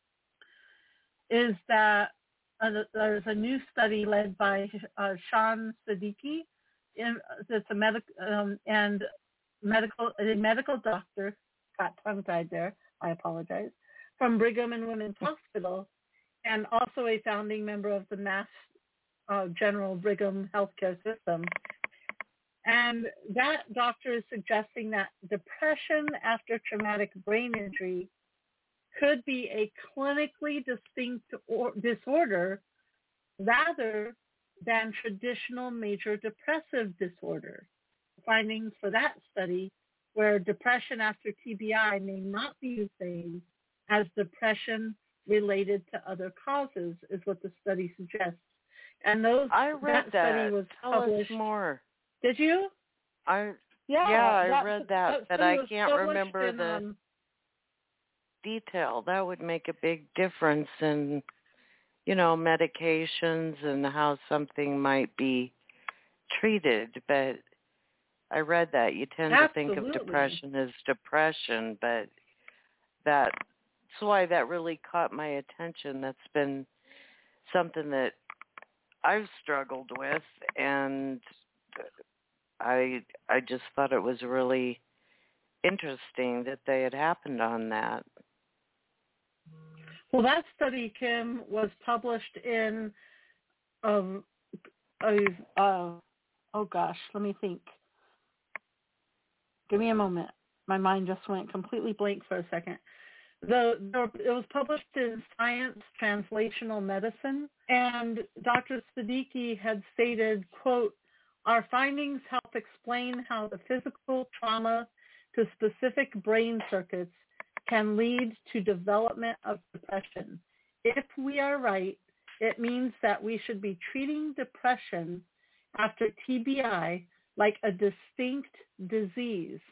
is that there's a new study led by Sean Siddiqui. It's a medical doctor, got tongue-tied there, I apologize, from Brigham and Women's Hospital, and also a founding member of the Mass General Brigham healthcare system. And that doctor is suggesting that depression after traumatic brain injury could be a clinically distinct disorder rather than traditional major depressive disorder. Findings for that study where depression after TBI may not be the same as depression related to other causes is what the study suggests. And I read that study was Tell published. us more. Did you? I read that, but I can't remember the detail. That would make a big difference in, medications and how something might be treated. But I read that. You tend to think of depression as depression, but that's why that really caught my attention. That's been something that I've struggled with, and I just thought it was really interesting that they had happened on that. Well, that study, Kim, was published in oh gosh, let me think. Give me a moment. My mind just went completely blank for a second. It was published in Science Translational Medicine, and Dr. Siddiqui had stated, quote, "Our findings help explain how the physical trauma to specific brain circuits can lead to development of depression. If we are right, it means that we should be treating depression after TBI like a distinct disease."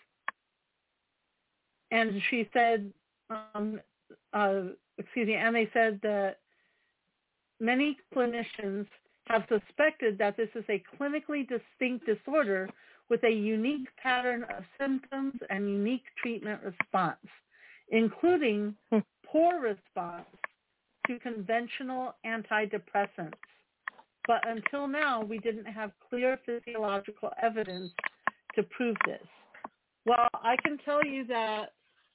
And she said, and they said that many clinicians have suspected that this is a clinically distinct disorder with a unique pattern of symptoms and unique treatment response, including poor response to conventional antidepressants. But until now, we didn't have clear physiological evidence to prove this. Well, I can tell you that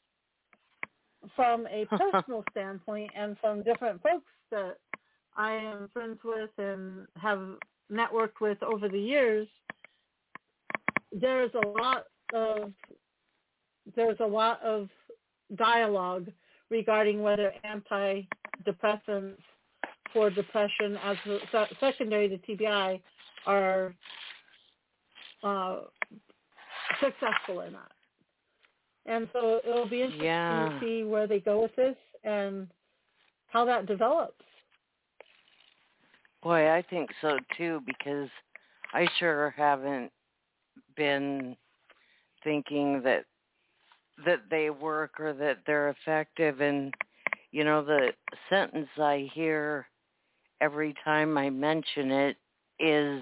from a personal standpoint and from different folks that I am friends with and have networked with over the years, there's a lot of dialogue regarding whether antidepressants for depression as secondary to TBI are successful or not. And so it'll be interesting to see where they go with this and how that develops. Boy, I think so too, because I sure haven't been thinking that they work or that they're effective. And, you know, the sentence I hear every time I mention it is,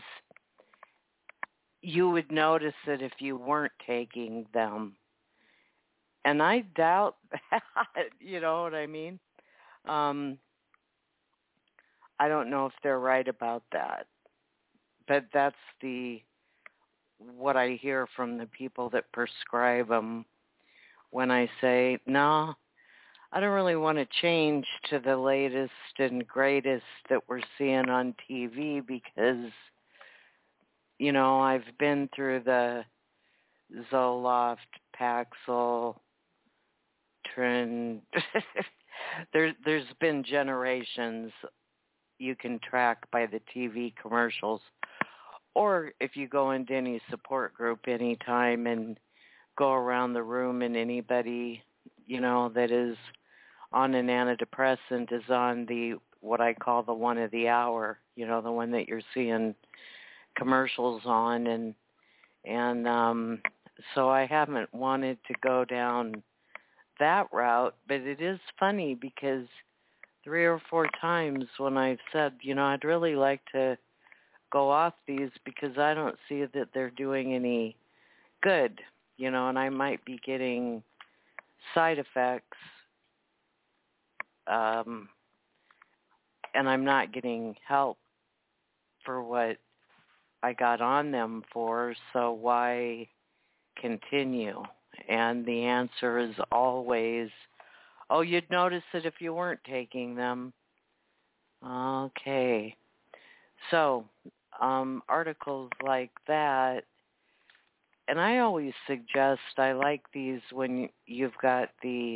you would notice it if you weren't taking them. And I doubt that, you know what I mean? I don't know if they're right about that, but that's what I hear from the people that prescribe them when I say, no, I don't really want to change to the latest and greatest that we're seeing on TV because, you know, I've been through the Zoloft, Paxil, Trin. There's been generations you can track by the TV commercials, or if you go into any support group anytime and go around the room and anybody, you know, that is on an antidepressant is on what I call the one of the hour, you know, the one that you're seeing commercials on, and so I haven't wanted to go down that route, but it is funny because 3 or 4 times when I've said, you know, I'd really like to go off these because I don't see that they're doing any good, you know, and I might be getting side effects, and I'm not getting help for what I got on them for, so why continue? And the answer is always, oh, you'd notice it if you weren't taking them. Okay. So, articles like that, and I always suggest, I like these when you've got the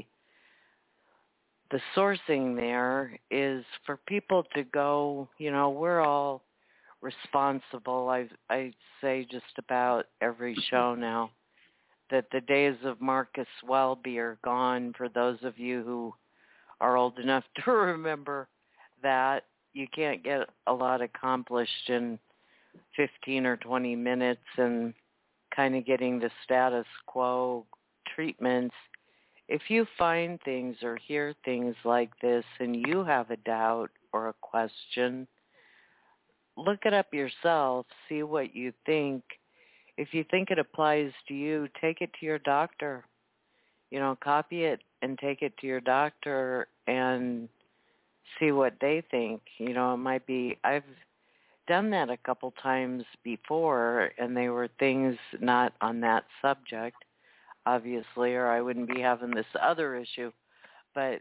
sourcing there, is for people to go, you know, we're all responsible. I say just about every show now that the days of Marcus Welby are gone. For those of you who are old enough to remember that, you can't get a lot accomplished in 15 or 20 minutes and kind of getting the status quo treatments. If you find things or hear things like this and you have a doubt or a question, look it up yourself, see what you think. If you think it applies to you, take it to your doctor. You know, copy it and take it to your doctor and see what they think. You know, it might be, I've done that a couple times before, and they were things not on that subject, obviously, or I wouldn't be having this other issue. But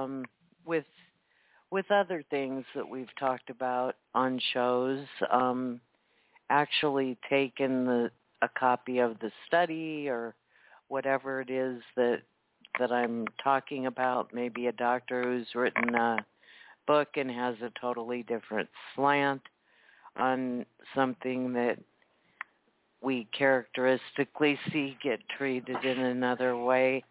with other things that we've talked about on shows, actually taken a copy of the study or whatever it is that I'm talking about, maybe a doctor who's written a book and has a totally different slant on something that we characteristically see get treated in another way.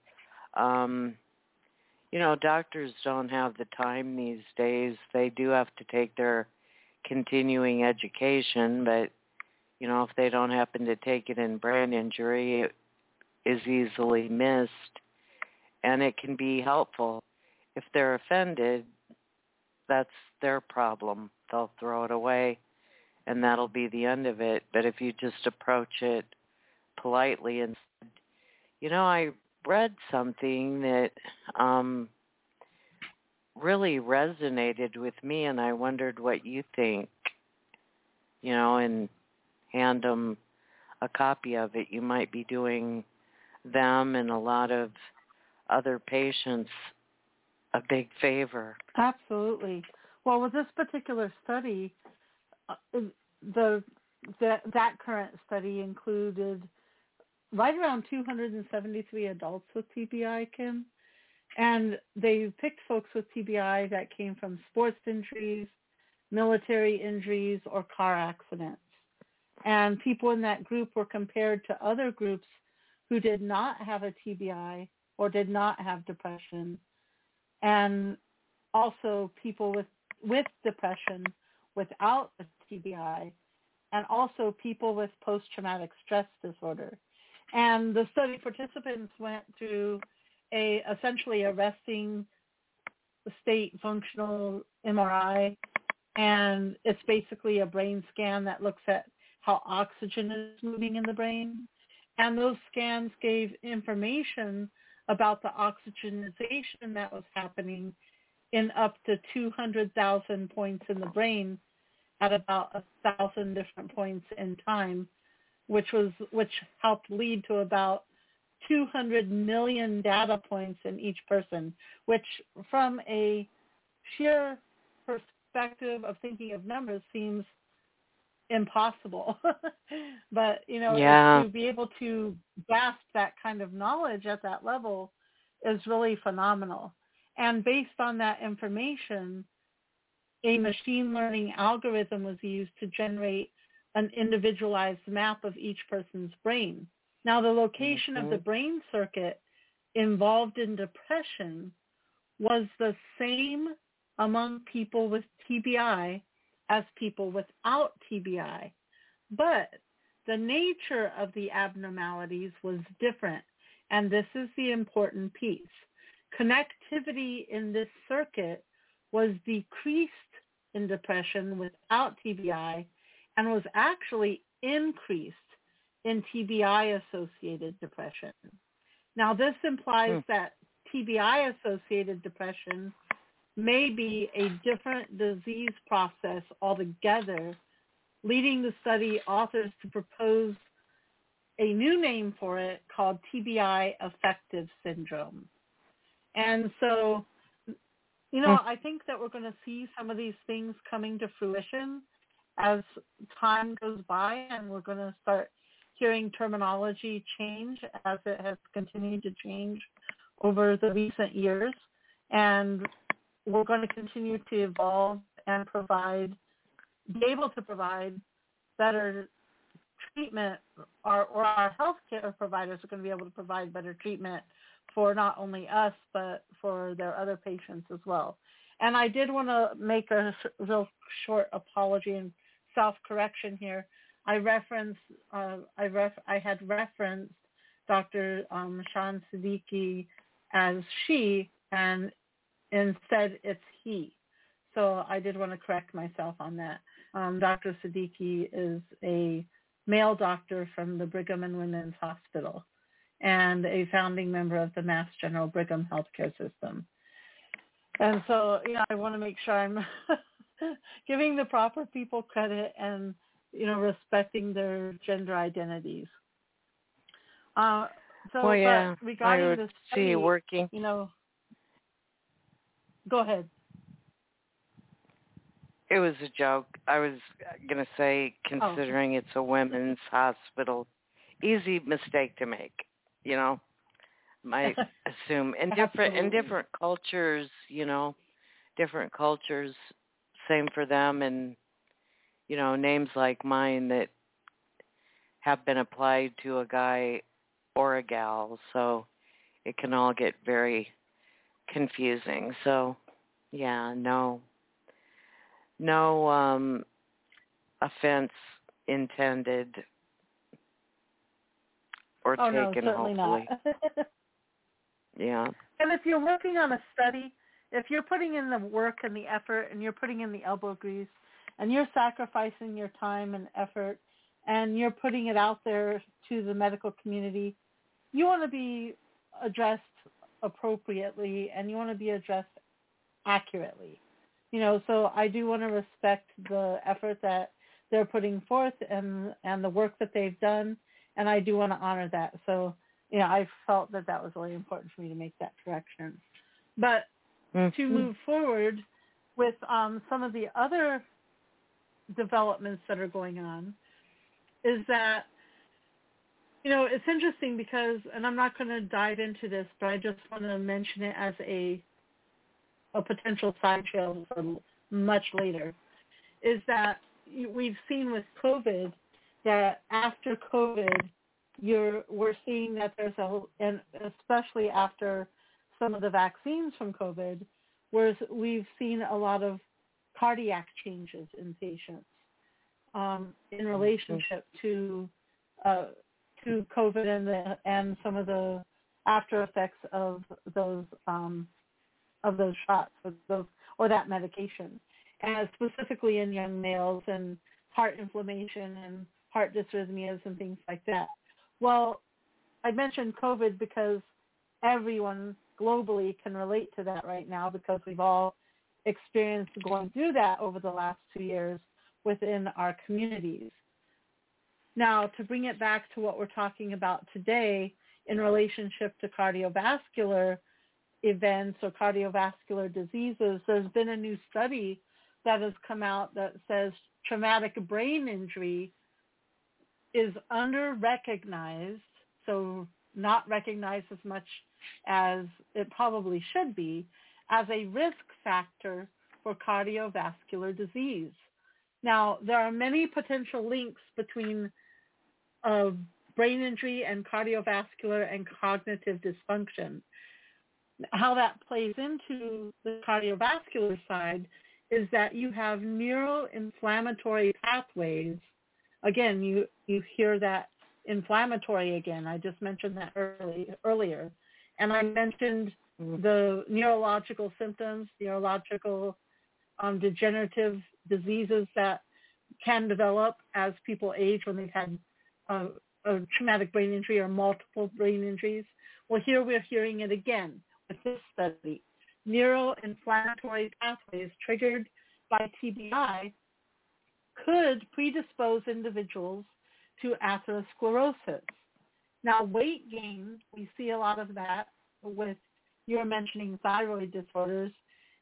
You know, doctors don't have the time these days. They do have to take their continuing education, but, you know, if they don't happen to take it in brain injury, it is easily missed, and it can be helpful. If they're offended, that's their problem. They'll throw it away, and that'll be the end of it. But if you just approach it politely and, you know, I read something that really resonated with me, and I wondered what you think, and hand them a copy of it. You might be doing them and a lot of other patients a big favor. Absolutely. Well, with this particular study, that current study included right around 273 adults with TBI, Kim, and they picked folks with TBI that came from sports injuries, military injuries, or car accidents. And people in that group were compared to other groups who did not have a TBI or did not have depression, and also people with depression without a TBI, and also people with post-traumatic stress disorder. And the study participants went through essentially a resting state functional MRI, and it's basically a brain scan that looks at how oxygen is moving in the brain. And those scans gave information about the oxygenization that was happening in up to 200,000 points in the brain at about 1,000 different points in time, which helped lead to about 200 million data points in each person, which from a sheer perspective of thinking of numbers seems impossible. But, to be able to grasp that kind of knowledge at that level is really phenomenal. And based on that information, a machine learning algorithm was used to generate an individualized map of each person's brain. Now, the location of the brain circuit involved in depression was the same among people with TBI as people without TBI, but the nature of the abnormalities was different, and this is the important piece. Connectivity in this circuit was decreased in depression without TBI and was actually increased in TBI-associated depression. Now, this implies that TBI-associated depression may be a different disease process altogether, leading the study authors to propose a new name for it called TBI affective syndrome. And so, I think that we're going to see some of these things coming to fruition as time goes by, and we're going to start hearing terminology change as it has continued to change over the recent years. And we're going to continue to evolve and be able to provide better treatment, or our healthcare providers are going to be able to provide better treatment for not only us, but for their other patients as well. And I did want to make a real short apology and self-correction here. I had referenced Dr. Shan Siddiqui as she, and instead it's he. So I did want to correct myself on that. Dr. Siddiqui is a male doctor from the Brigham and Women's Hospital and a founding member of the Mass General Brigham Healthcare System. And so, I want to make sure I'm giving the proper people credit and, respecting their gender identities. Regarding this study, working. Go ahead. It was a joke. I was going to say, considering it's a women's hospital, easy mistake to make, might assume. In different cultures, different cultures, same for them. And, names like mine that have been applied to a guy or a gal. So it can all get very confusing. So, no offense intended or taken, no, certainly hopefully. Not. Yeah. And if you're working on a study, if you're putting in the work and the effort and you're putting in the elbow grease and you're sacrificing your time and effort and you're putting it out there to the medical community, you want to be addressed appropriately and you want to be addressed accurately. So I do want to respect the effort that they're putting forth and the work that they've done, and I do want to honor that. So, I felt that was really important for me to make that correction. But to move forward with some of the other developments that are going on is that, it's interesting because, and I'm not going to dive into this, but I just want to mention it as a potential side trail for much later, is that we've seen with COVID that after COVID, we're seeing that and especially after some of the vaccines from COVID, whereas we've seen a lot of cardiac changes in patients in relationship to COVID and some of the after effects of those shots or that medication, and specifically in young males and heart inflammation and heart dysrhythmias and things like that. Well, I mentioned COVID because everyone globally can relate to that right now because we've all experienced going through that over the last 2 years within our communities. Now, to bring it back to what we're talking about today in relationship to cardiovascular events or cardiovascular diseases, there's been a new study that has come out that says traumatic brain injury is under-recognized, so not recognized as much as it probably should be, as a risk factor for cardiovascular disease. Now, there are many potential links between brain injury and cardiovascular and cognitive dysfunction. How that plays into the cardiovascular side is that you have neuroinflammatory pathways. Again, you hear that inflammatory again. I just mentioned that earlier. And I mentioned the neurological symptoms, neurological degenerative diseases that can develop as people age when they've had a traumatic brain injury or multiple brain injuries. Well, here we're hearing it again with this study. Neuroinflammatory pathways triggered by TBI could predispose individuals to atherosclerosis. Now, weight gain, we see a lot of that with, you're mentioning thyroid disorders,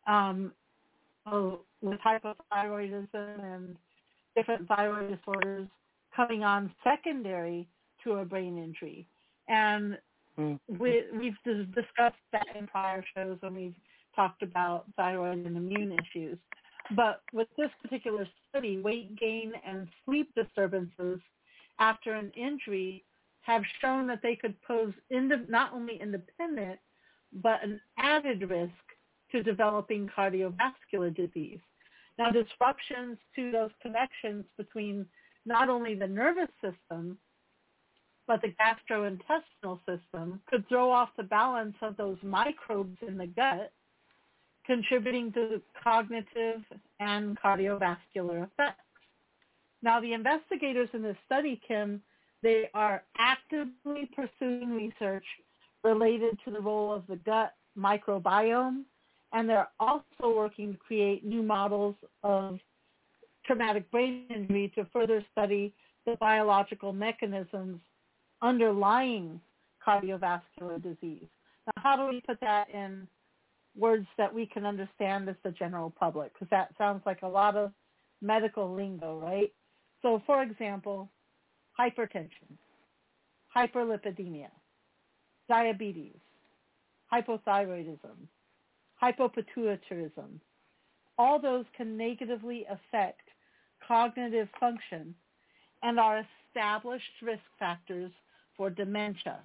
with hypothyroidism and different thyroid disorders coming on secondary to a brain injury. And we've discussed that in prior shows when we've talked about thyroid and immune issues. But with this particular study, weight gain and sleep disturbances after an injury have shown that they could pose not only independent, but an added risk to developing cardiovascular disease. Now, disruptions to those connections between not only the nervous system, but the gastrointestinal system could throw off the balance of those microbes in the gut, contributing to cognitive and cardiovascular effects. Now, the investigators in this study, Kim, they are actively pursuing research related to the role of the gut microbiome, and they're also working to create new models of traumatic brain injury to further study the biological mechanisms underlying cardiovascular disease. Now, how do we put that in words that we can understand as the general public? Because that sounds like a lot of medical lingo, right? So, for example, hypertension, hyperlipidemia, diabetes, hypothyroidism, hypopituitarism, all those can negatively affect cognitive function and are established risk factors for dementia.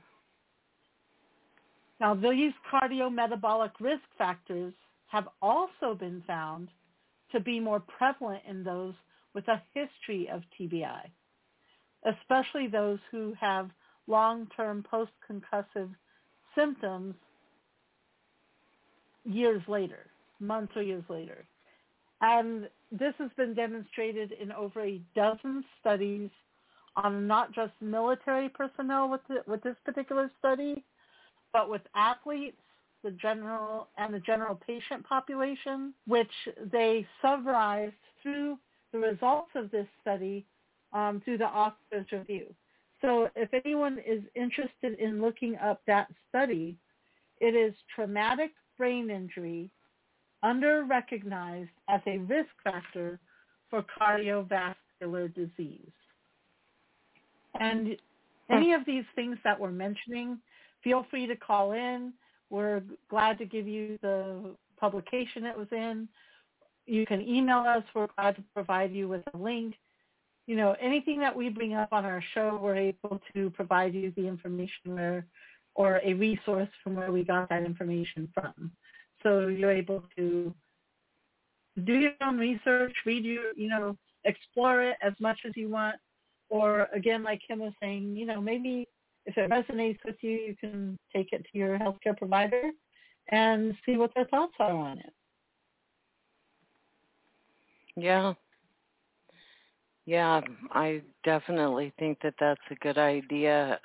Now, these cardiometabolic risk factors have also been found to be more prevalent in those with a history of TBI, especially those who have long-term post-concussive symptoms years later, months or years later. And this has been demonstrated in over a dozen studies on not just military personnel with this particular study, but with athletes, the general patient population, which they summarized through the results of this study through the author's review. So if anyone is interested in looking up that study, it is traumatic brain injury under-recognized as a risk factor for cardiovascular disease. And any of these things that we're mentioning, feel free to call in. We're glad to give you the publication it was in. You can email us. We're glad to provide you with a link. You know, anything that we bring up on our show, we're able to provide you the information or a resource from where we got that information from. So you're able to do your own research, explore it as much as you want. Or again, like Kim was saying, maybe if it resonates with you, you can take it to your healthcare provider and see what their thoughts are on it. Yeah. Yeah, I definitely think that that's a good idea.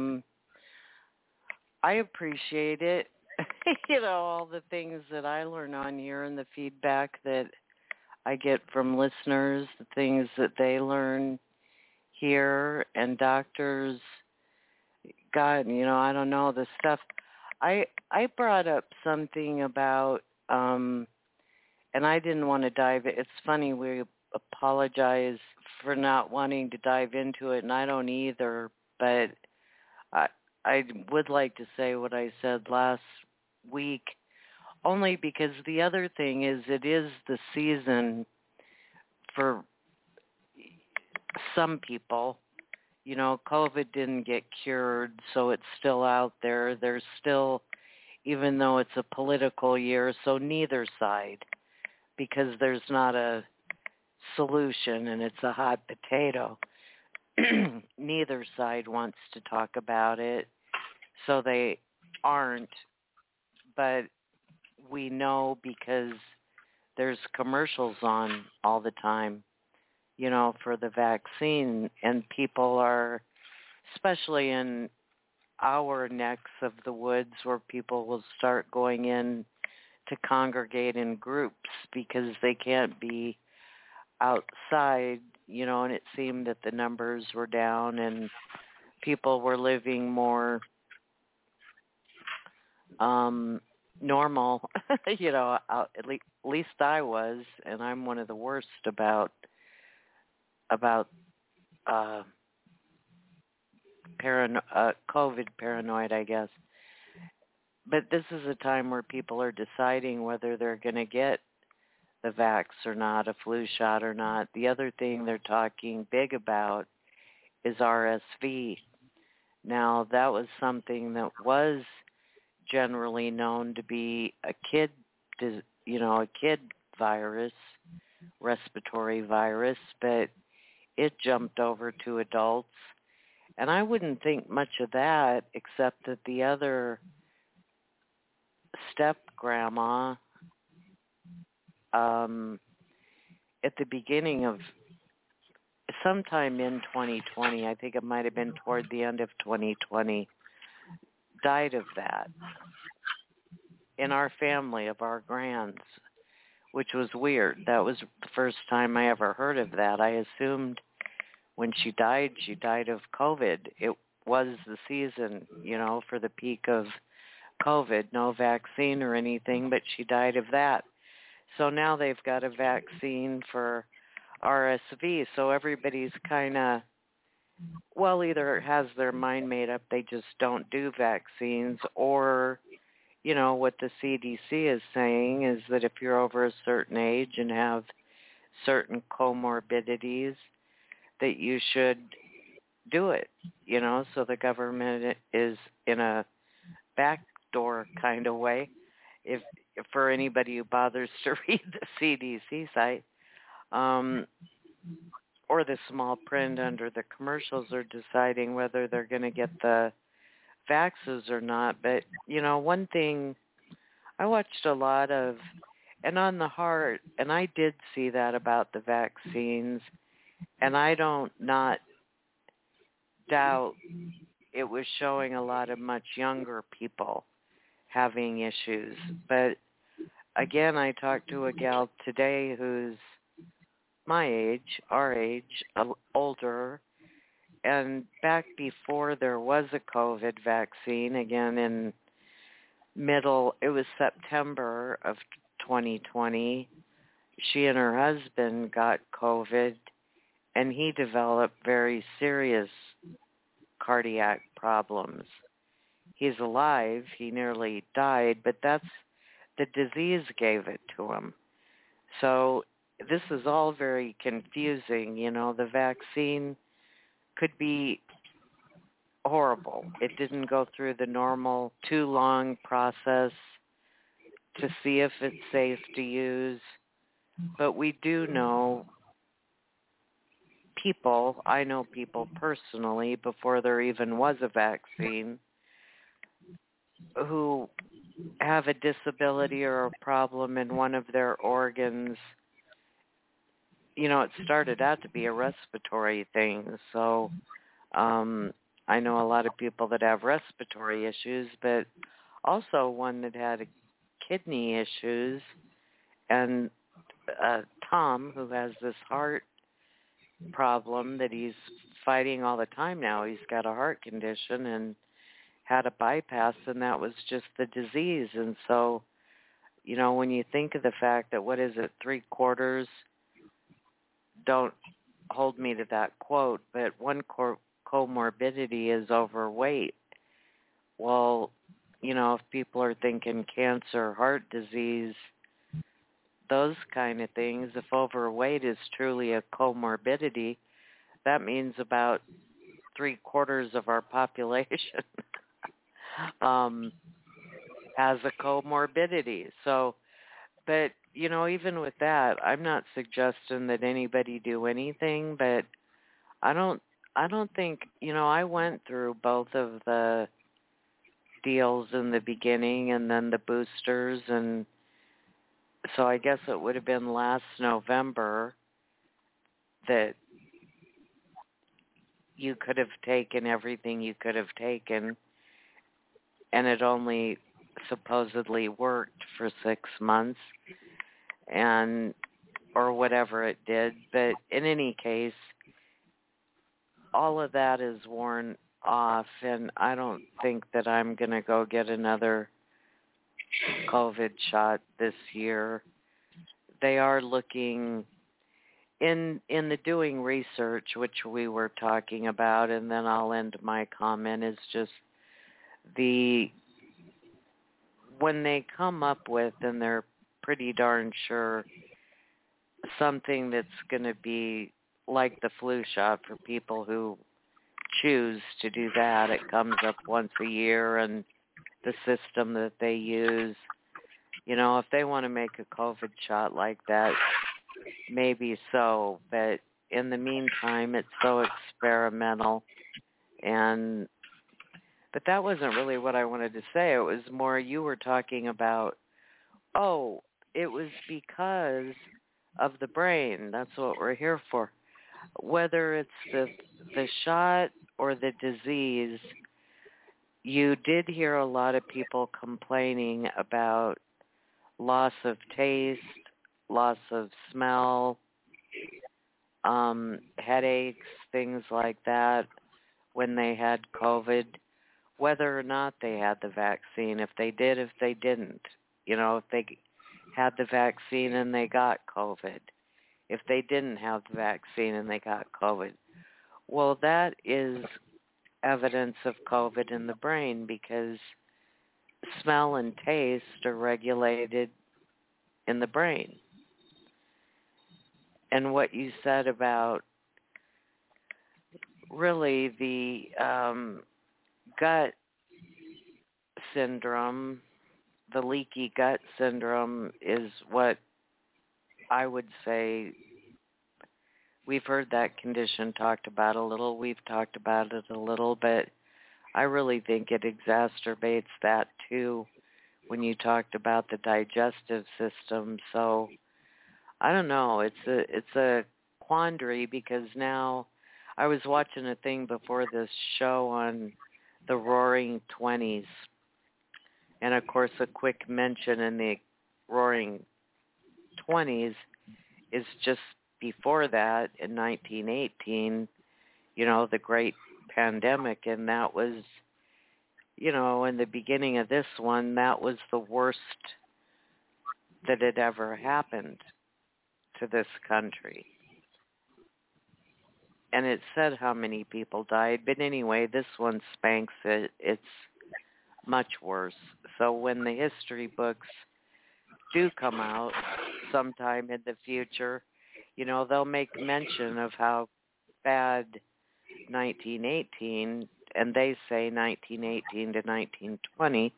I appreciate it. All the things that I learn on here and the feedback that I get from listeners, the things that they learn here, and doctors. God, I don't know, the stuff. I brought up something about, and I didn't want to dive in. It's funny, we apologize for not wanting to dive into it, and I don't either, but I would like to say what I said last week, only because the other thing is it is the season for some people. COVID didn't get cured, so it's still out there. There's still, even though it's a political year, so neither side, because there's not a solution and it's a hot potato. Neither side wants to talk about it, so they aren't. But we know because there's commercials on all the time, for the vaccine, and people are, especially in our necks of the woods, where people will start going in to congregate in groups because they can't be outside, and it seemed that the numbers were down and people were living more normal, at least I was, and I'm one of the worst about COVID paranoid, I guess. But this is a time where people are deciding whether they're going to get the vax or not, a flu shot or not. The other thing they're talking big about is RSV. Now, that was something that was generally known to be a kid virus, respiratory virus, but it jumped over to adults. And I wouldn't think much of that, except that the other step-grandma, at the beginning of sometime in 2020, I think it might have been toward the end of 2020, died of that in our family, of our grands, which was weird. That was the first time I ever heard of that. I assumed when she died of COVID. It was the season, for the peak of COVID. No vaccine or anything, but she died of that. So now they've got a vaccine for RSV. So everybody's kind of, either has their mind made up, they just don't do vaccines, or, what the CDC is saying is that if you're over a certain age and have certain comorbidities, that you should do it, so the government is in a backdoor kind of way, if for anybody who bothers to read the CDC site, or the small print under the commercials, are deciding whether they're going to get the vaxes or not. But, one thing, I watched a lot of, and on the heart, and I did see that about the vaccines, and I don't not doubt it was showing a lot of much younger people having issues. But again, I talked to a gal today who's my age, our age, older, and back before there was a COVID vaccine, again in it was September of 2020, she and her husband got COVID, and he developed very serious cardiac problems. He's alive. He nearly died, but the disease gave it to him. So this is all very confusing. You know, the vaccine could be horrible. It didn't go through the normal too long process to see if it's safe to use. But we do know people, I know people personally, before there even was a vaccine, who have a disability or a problem in one of their organs. You know, it started out to be a respiratory thing. So I know a lot of people that have respiratory issues, but also one that had kidney issues. And Tom, who has this heart problem that he's fighting all the time now, he's got a heart condition and had a bypass, and that was just the disease. And so, you know, when you think of the fact that, 3/4, don't hold me to that quote, but one comorbidity is overweight. Well, you know, if people are thinking cancer, heart disease, those kind of things, if overweight is truly a comorbidity, that means about 3/4 of our population has a comorbidity. So, but, you know, even with that, I'm not suggesting that anybody do anything, but I don't think, you know, I went through both of the deals in the beginning and then the boosters, and so I guess it would have been last November that you could have taken everything you could have taken, and it only supposedly worked for 6 months, and or whatever it did. But in any case, all of that is worn off, and I don't think that I'm going to go get another COVID shot this year. They are looking in the doing research, which we were talking about, and then I'll end my comment, is just when they come up with, and they're pretty darn sure, something that's going to be like the flu shot for people who choose to do that. It comes up once a year, and the system that they use, you know, if they want to make a COVID shot like that, maybe so, but in the meantime, it's so experimental. But that wasn't really what I wanted to say. It was more, you were talking about, it was because of the brain. That's what we're here for. Whether it's the shot or the disease, you did hear a lot of people complaining about loss of taste, loss of smell, headaches, things like that when they had COVID, whether or not they had the vaccine, if they did, if they didn't. You know, if they had the vaccine and they got COVID, if they didn't have the vaccine and they got COVID. Well, that is evidence of COVID in the brain, because smell and taste are regulated in the brain. And what you said about really the gut syndrome, the leaky gut syndrome, is what I would say we've heard that condition talked about a little. We've talked about it a little, but I really think it exacerbates that too when you talked about the digestive system. So I don't know. It's a quandary, because now I was watching a thing before this show on the Roaring 20s, And, of course, a quick mention in the Roaring 20s is just before that, in 1918, the great pandemic, and that was, in the beginning of this one, that was the worst that had ever happened to this country. And it said how many people died, but anyway, this one spanks it. It's much worse. So when the history books do come out sometime in the future, they'll make mention of how bad 1918, and they say 1918 to 1920,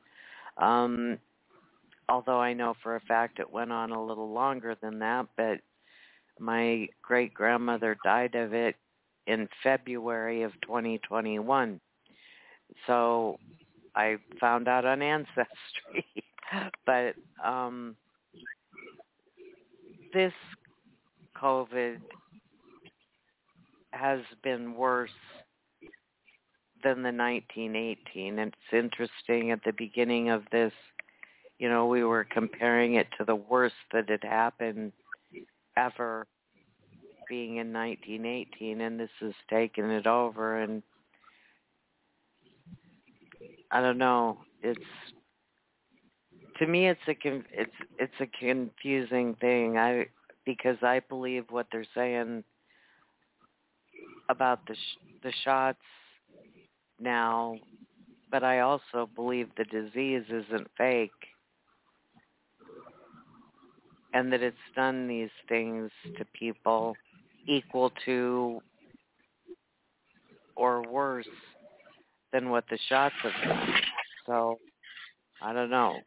although I know for a fact it went on a little longer than that, but my great-grandmother died of it in February of 2021. So I found out on Ancestry. But this COVID has been worse than the 1918. It's interesting, at the beginning of this, we were comparing it to the worst that had happened ever, being in 1918, and this has taken it over. And I don't know. To me, it's a confusing thing. Because I believe what they're saying about the shots now, but I also believe the disease isn't fake, and that it's done these things to people equal to or worse than what the shots have done. So I don't know,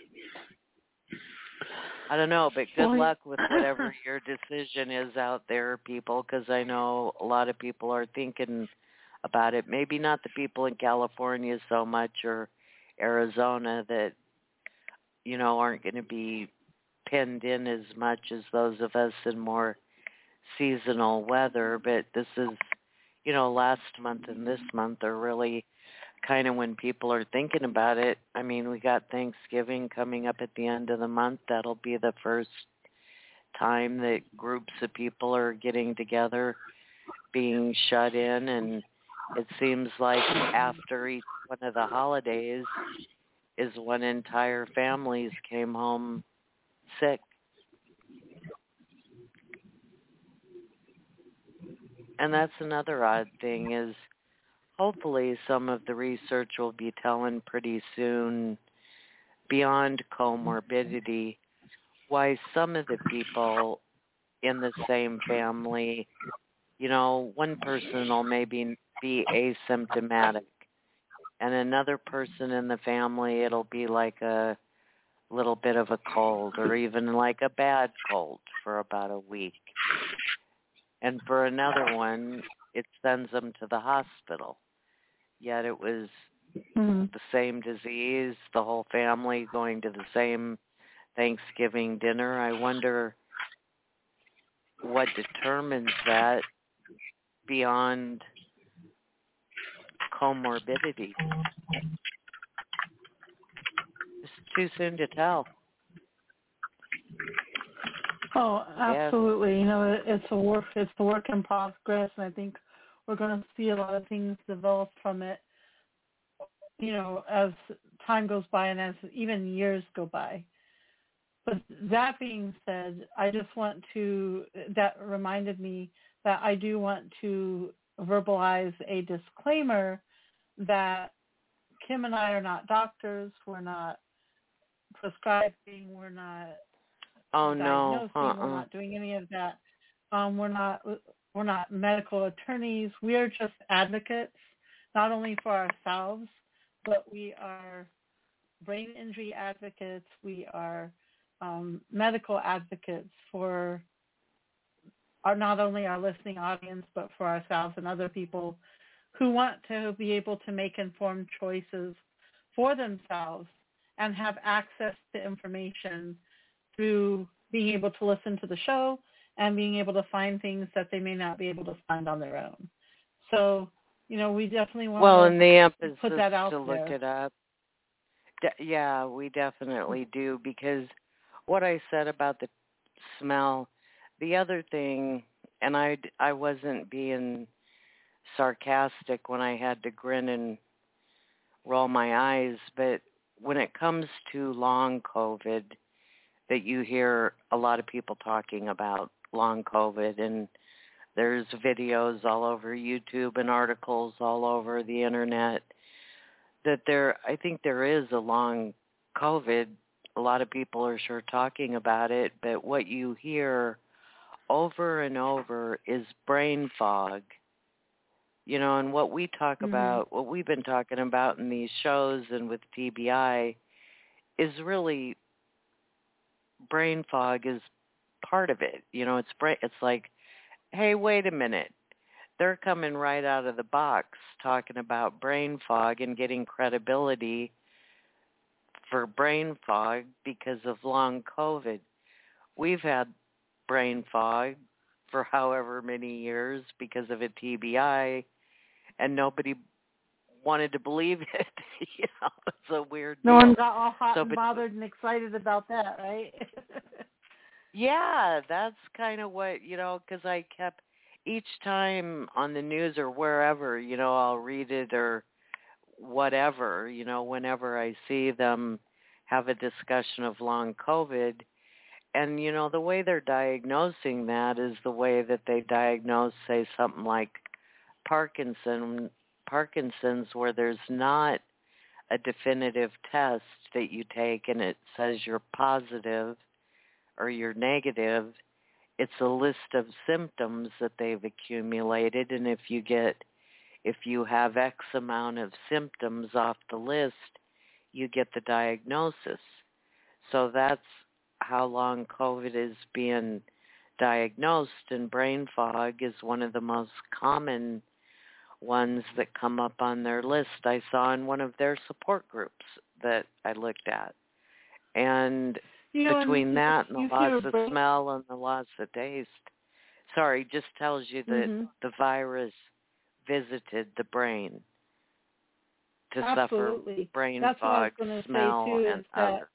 but good luck with whatever your decision is out there, people, because I know a lot of people are thinking about it. Maybe not the people in California so much, or Arizona, that, aren't going to be pinned in as much as those of us in more seasonal weather. But this is, last month and this month are really kind of when people are thinking about it. I mean, we got Thanksgiving coming up at the end of the month. That'll be the first time that groups of people are getting together, being shut in, and it seems like after each one of the holidays is when entire families came home sick. And that's another odd thing, is hopefully some of the research will be telling pretty soon, beyond comorbidity, why some of the people in the same family, one person will maybe be asymptomatic, and another person in the family, it'll be like a little bit of a cold, or even like a bad cold for about a week. And for another one, it sends them to the hospital. Yet it was the same disease, the whole family going to the same Thanksgiving dinner. I wonder what determines that beyond comorbidity. It's too soon to tell. Oh, absolutely. Yeah. It's a work in progress, and I think we're going to see a lot of things develop from it, as time goes by and as even years go by. But that being said, that reminded me that I do want to verbalize a disclaimer that Kim and I are not doctors. We're not prescribing. We're not diagnosing. We're not doing any of that. We're not medical attorneys. We are just advocates, not only for ourselves, but we are brain injury advocates. We are medical advocates for not only our listening audience, but for ourselves and other people who want to be able to make informed choices for themselves and have access to information through being able to listen to the show and being able to find things that they may not be able to find on their own. So, we definitely want and the emphasis put that out to look there. it up. we definitely do, because what I said about the smell, the other thing, and I wasn't being sarcastic when I had to grin and roll my eyes, but when it comes to long COVID, that you hear a lot of people talking about long COVID, and there's videos all over YouTube and articles all over the internet, that I think there is a long COVID. A lot of people are sure talking about it, but what you hear over and over is brain fog. You know, and what we talk about, what we've been talking about in these shows and with TBI is really brain fog is part of it. You know, it's like, hey, wait a minute. They're coming right out of the box talking about brain fog and getting credibility for brain fog because of long COVID. We've had brain fog for however many years because of a TBI, and nobody wanted to believe it. You know, it's a weird No deal. one got all hot and bothered and excited about that, right? Yeah, that's kind of what, you know, because I kept, each time on the news or wherever, you know, I'll read it or whatever, you know, whenever I see them have a discussion of long COVID. And, you know, the way they're diagnosing that is the way that they diagnose, say, something like Parkinson's, where there's not a definitive test that you take and it says you're positive or you're negative. It's a list of symptoms that they've accumulated, and if you have X amount of symptoms off the list, you get the diagnosis. So that's how long COVID is being diagnosed, and brain fog is one of the most common ones that come up on their list. I saw in one of their support groups that I looked at. And between that and the loss of smell and the loss of taste, just tells you that the virus visited the brain to suffer brain fog, smell, and other.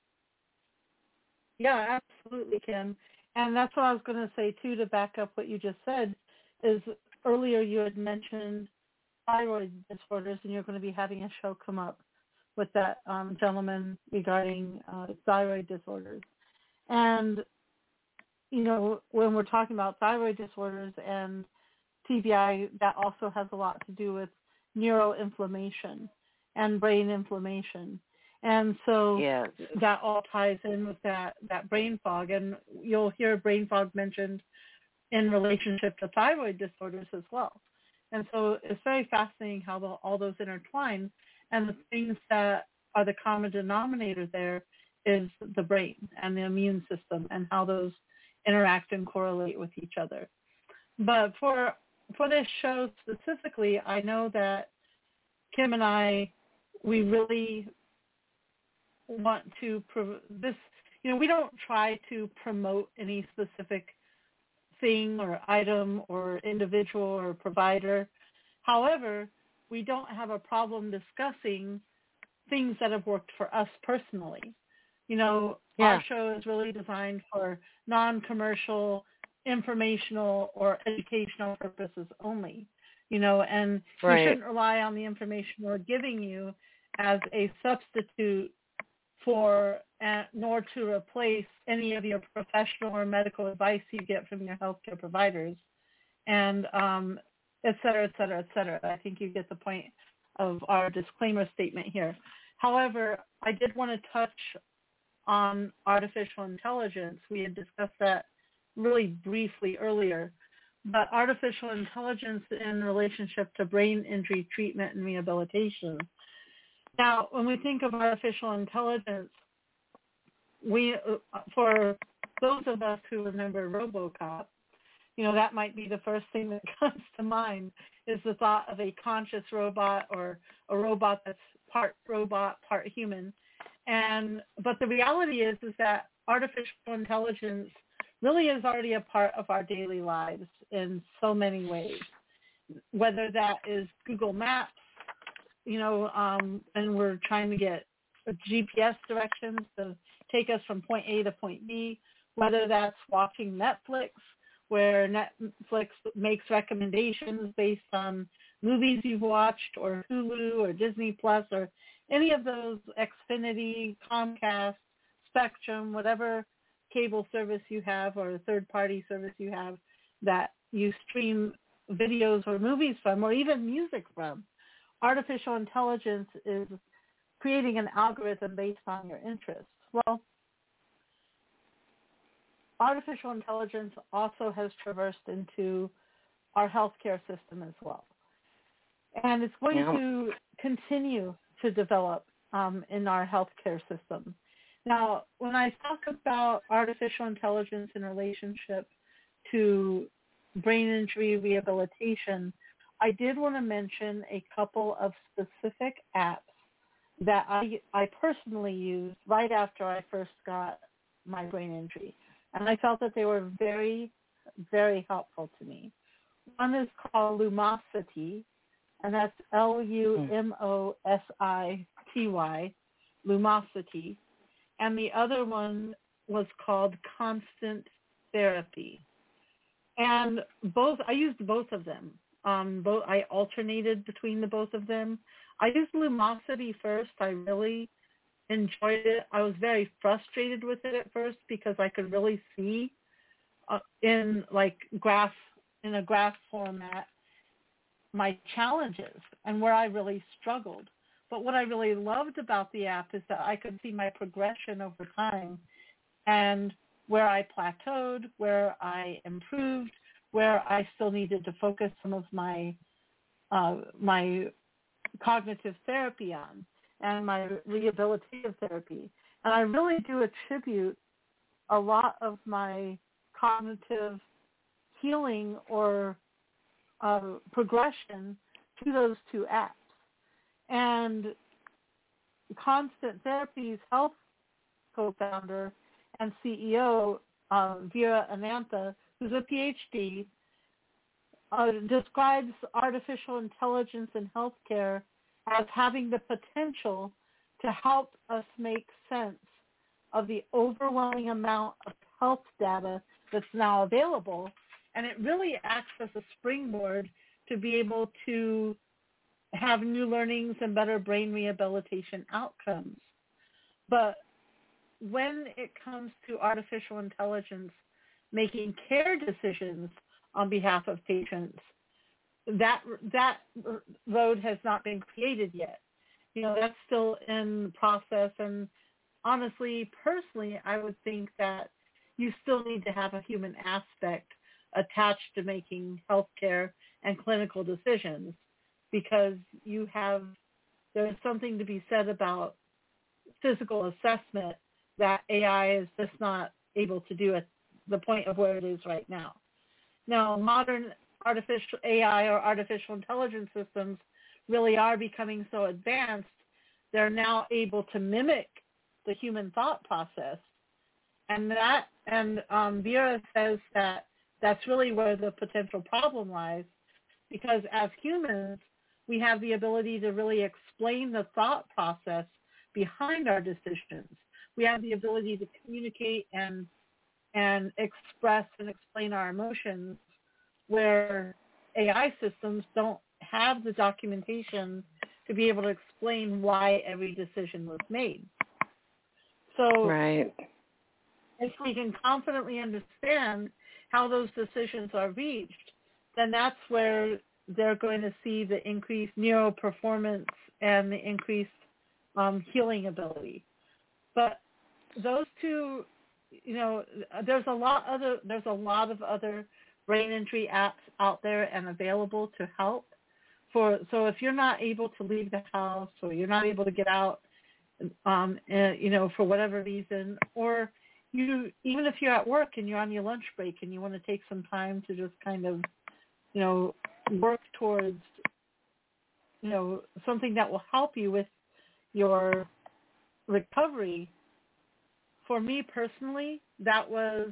Yeah, absolutely, Kim. And that's what I was going to say, too, to back up what you just said, is earlier you had mentioned thyroid disorders, and you're going to be having a show come up with that gentleman regarding thyroid disorders. And, you know, when we're talking about thyroid disorders and TBI, that also has a lot to do with neuroinflammation and brain inflammation. And so that all ties in with that brain fog. And you'll hear brain fog mentioned in relationship to thyroid disorders as well. And so it's very fascinating how all those intertwine. And the things that are the common denominator there is the brain and the immune system and how those interact and correlate with each other. But for this show specifically, I know that Kim and I, we really want to we don't try to promote any specific thing or item or individual or provider. However, we don't have a problem discussing things that have worked for us personally. You know, our show is really designed for non-commercial, informational, or educational purposes only. You know, and you shouldn't rely on the information we're giving you as a substitute for, nor to replace any of your professional or medical advice you get from your healthcare providers, and et cetera, et cetera, et cetera. I think you get the point of our disclaimer statement here. However, I did want to touch on artificial intelligence. We had discussed that really briefly earlier, but artificial intelligence in relationship to brain injury treatment and rehabilitation. Now, when we think of artificial intelligence, for those of us who remember RoboCop, you know, that might be the first thing that comes to mind is the thought of a conscious robot or a robot that's part robot, part human. But the reality is that artificial intelligence really is already a part of our daily lives in so many ways, whether that is Google Maps, you know, and we're trying to get GPS directions to take us from point A to point B, whether that's watching Netflix, where Netflix makes recommendations based on movies you've watched, or Hulu or Disney Plus or any of those, Xfinity, Comcast, Spectrum, whatever cable service you have or third-party service you have that you stream videos or movies from, or even music from. Artificial intelligence is creating an algorithm based on your interests. Well, artificial intelligence also has traversed into our healthcare system as well. And it's going to continue to develop in our healthcare system. Now, when I talk about artificial intelligence in relationship to brain injury rehabilitation, I did want to mention a couple of specific apps that I personally used right after I first got my brain injury. And I felt that they were very, very helpful to me. One is called Lumosity, and that's Lumosity, Lumosity. And the other one was called Constant Therapy. And I used both of them. I alternated between the both of them. I used Lumosity first. I really enjoyed it. I was very frustrated with it at first because I could really see in a graph format my challenges and where I really struggled. But what I really loved about the app is that I could see my progression over time and where I plateaued, where I improved, where I still needed to focus some of my cognitive therapy on and my rehabilitative therapy. And I really do attribute a lot of my cognitive healing or progression to those two apps. And Constant Therapy's health co-founder and CEO, Vera Anantha, who's a PhD, describes artificial intelligence in healthcare as having the potential to help us make sense of the overwhelming amount of health data that's now available. And it really acts as a springboard to be able to have new learnings and better brain rehabilitation outcomes. But when it comes to artificial intelligence making care decisions on behalf of patients, that road has not been created yet. That's still in process. And honestly, personally, I would think that you still need to have a human aspect attached to making healthcare and clinical decisions, because there's something to be said about physical assessment that AI is just not able to do at the point of where it is right now. Now, modern artificial AI or artificial intelligence systems really are becoming so advanced, they're now able to mimic the human thought process. And Vera says that that's really where the potential problem lies, because as humans, we have the ability to really explain the thought process behind our decisions. We have the ability to communicate and express and explain our emotions, where AI systems don't have the documentation to be able to explain why every decision was made. So right. If we can confidently understand how those decisions are reached, then that's where they're going to see the increased neural performance and the increased healing ability. But those two, there's a lot of other brain injury apps out there and available to help. So if you're not able to leave the house, or you're not able to get out, for whatever reason, or even if you're at work and you're on your lunch break and you want to take some time to just kind of, work towards, something that will help you with your recovery. For me personally, that was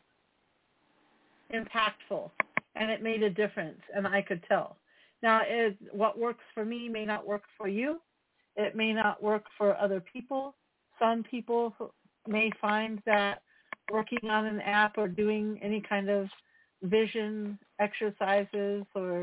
impactful, and it made a difference, and I could tell. Now, what works for me may not work for you, It may not work for other people. Some people may find that working on an app or doing any kind of vision exercises or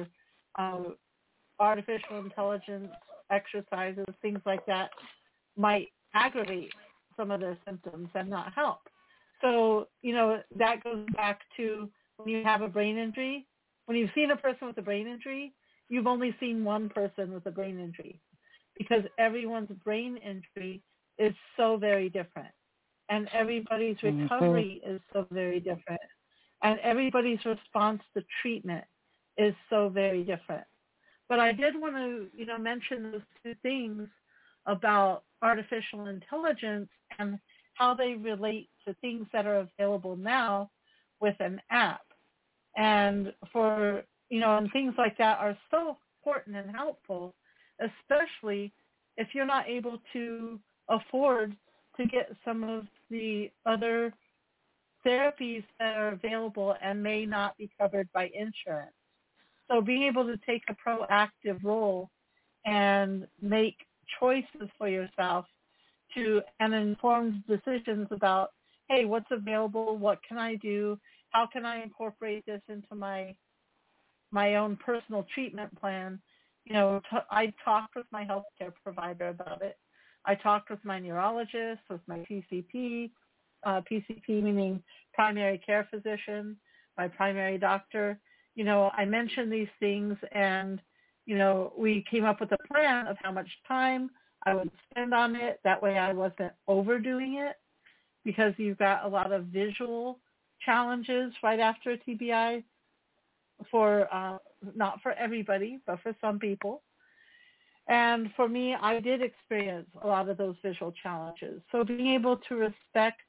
artificial intelligence exercises, things like that, might aggravate some of their symptoms and not help. So, that goes back to when you have a brain injury. When you've seen a person with a brain injury, you've only seen one person with a brain injury, because everyone's brain injury is so very different. And everybody's recovery is so very different. And everybody's response to treatment is so very different. But I did want to, mention those two things about artificial intelligence and how they relate to things that are available now with an app. And and things like that are so important and helpful, especially if you're not able to afford to get some of the other therapies that are available and may not be covered by insurance. So being able to take a proactive role and make choices for yourself and informed decisions about, hey, what's available, what can I do, how can I incorporate this into my own personal treatment plan. I talked with my healthcare provider about it. I talked with my neurologist, with my PCP, PCP meaning primary care physician, my primary doctor. I mentioned these things, and, we came up with a plan of how much time I would spend on it. That way I wasn't overdoing it, because you've got a lot of visual challenges right after a TBI for not for everybody, but for some people. And for me, I did experience a lot of those visual challenges. So being able to respect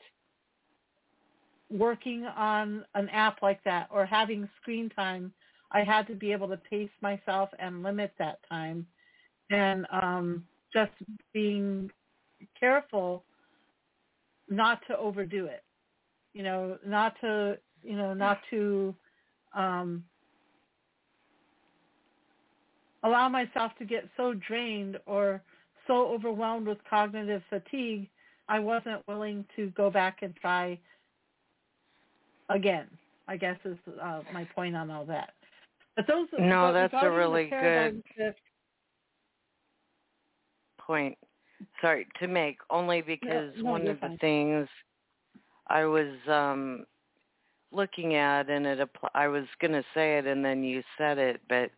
working on an app like that or having screen time, I had to be able to pace myself and limit that time. And just being careful not to overdo it, not to allow myself to get so drained or so overwhelmed with cognitive fatigue, I wasn't willing to go back and try again, I guess is my point on all that. But that's a really good point. Sorry to make, only because one of the things I was looking at, and I was going to say it and then you said it, but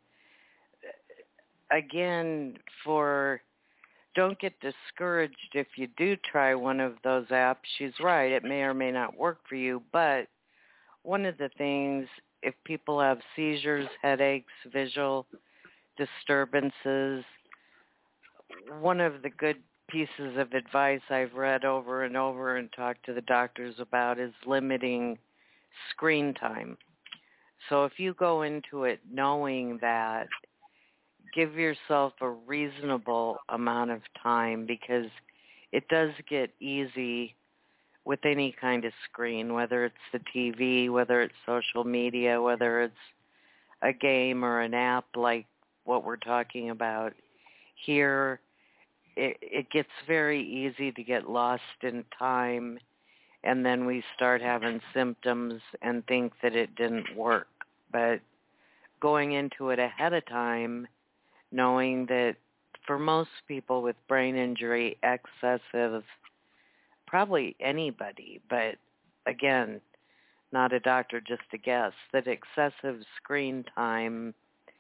again, don't get discouraged if you do try one of those apps. She's right, it may or may not work for you, but one of the things, if people have seizures, headaches, visual disturbances, one of the good pieces of advice I've read over and over and talked to the doctors about is limiting screen time. So if you go into it knowing that, give yourself a reasonable amount of time, because it does get easy with any kind of screen, whether it's the TV, whether it's social media, whether it's a game or an app like what we're talking about here. It gets very easy to get lost in time, and then we start having symptoms and think that it didn't work. But going into it ahead of time, knowing that for most people with brain injury, excessive, probably anybody, but again, not a doctor, just a guess, that excessive screen time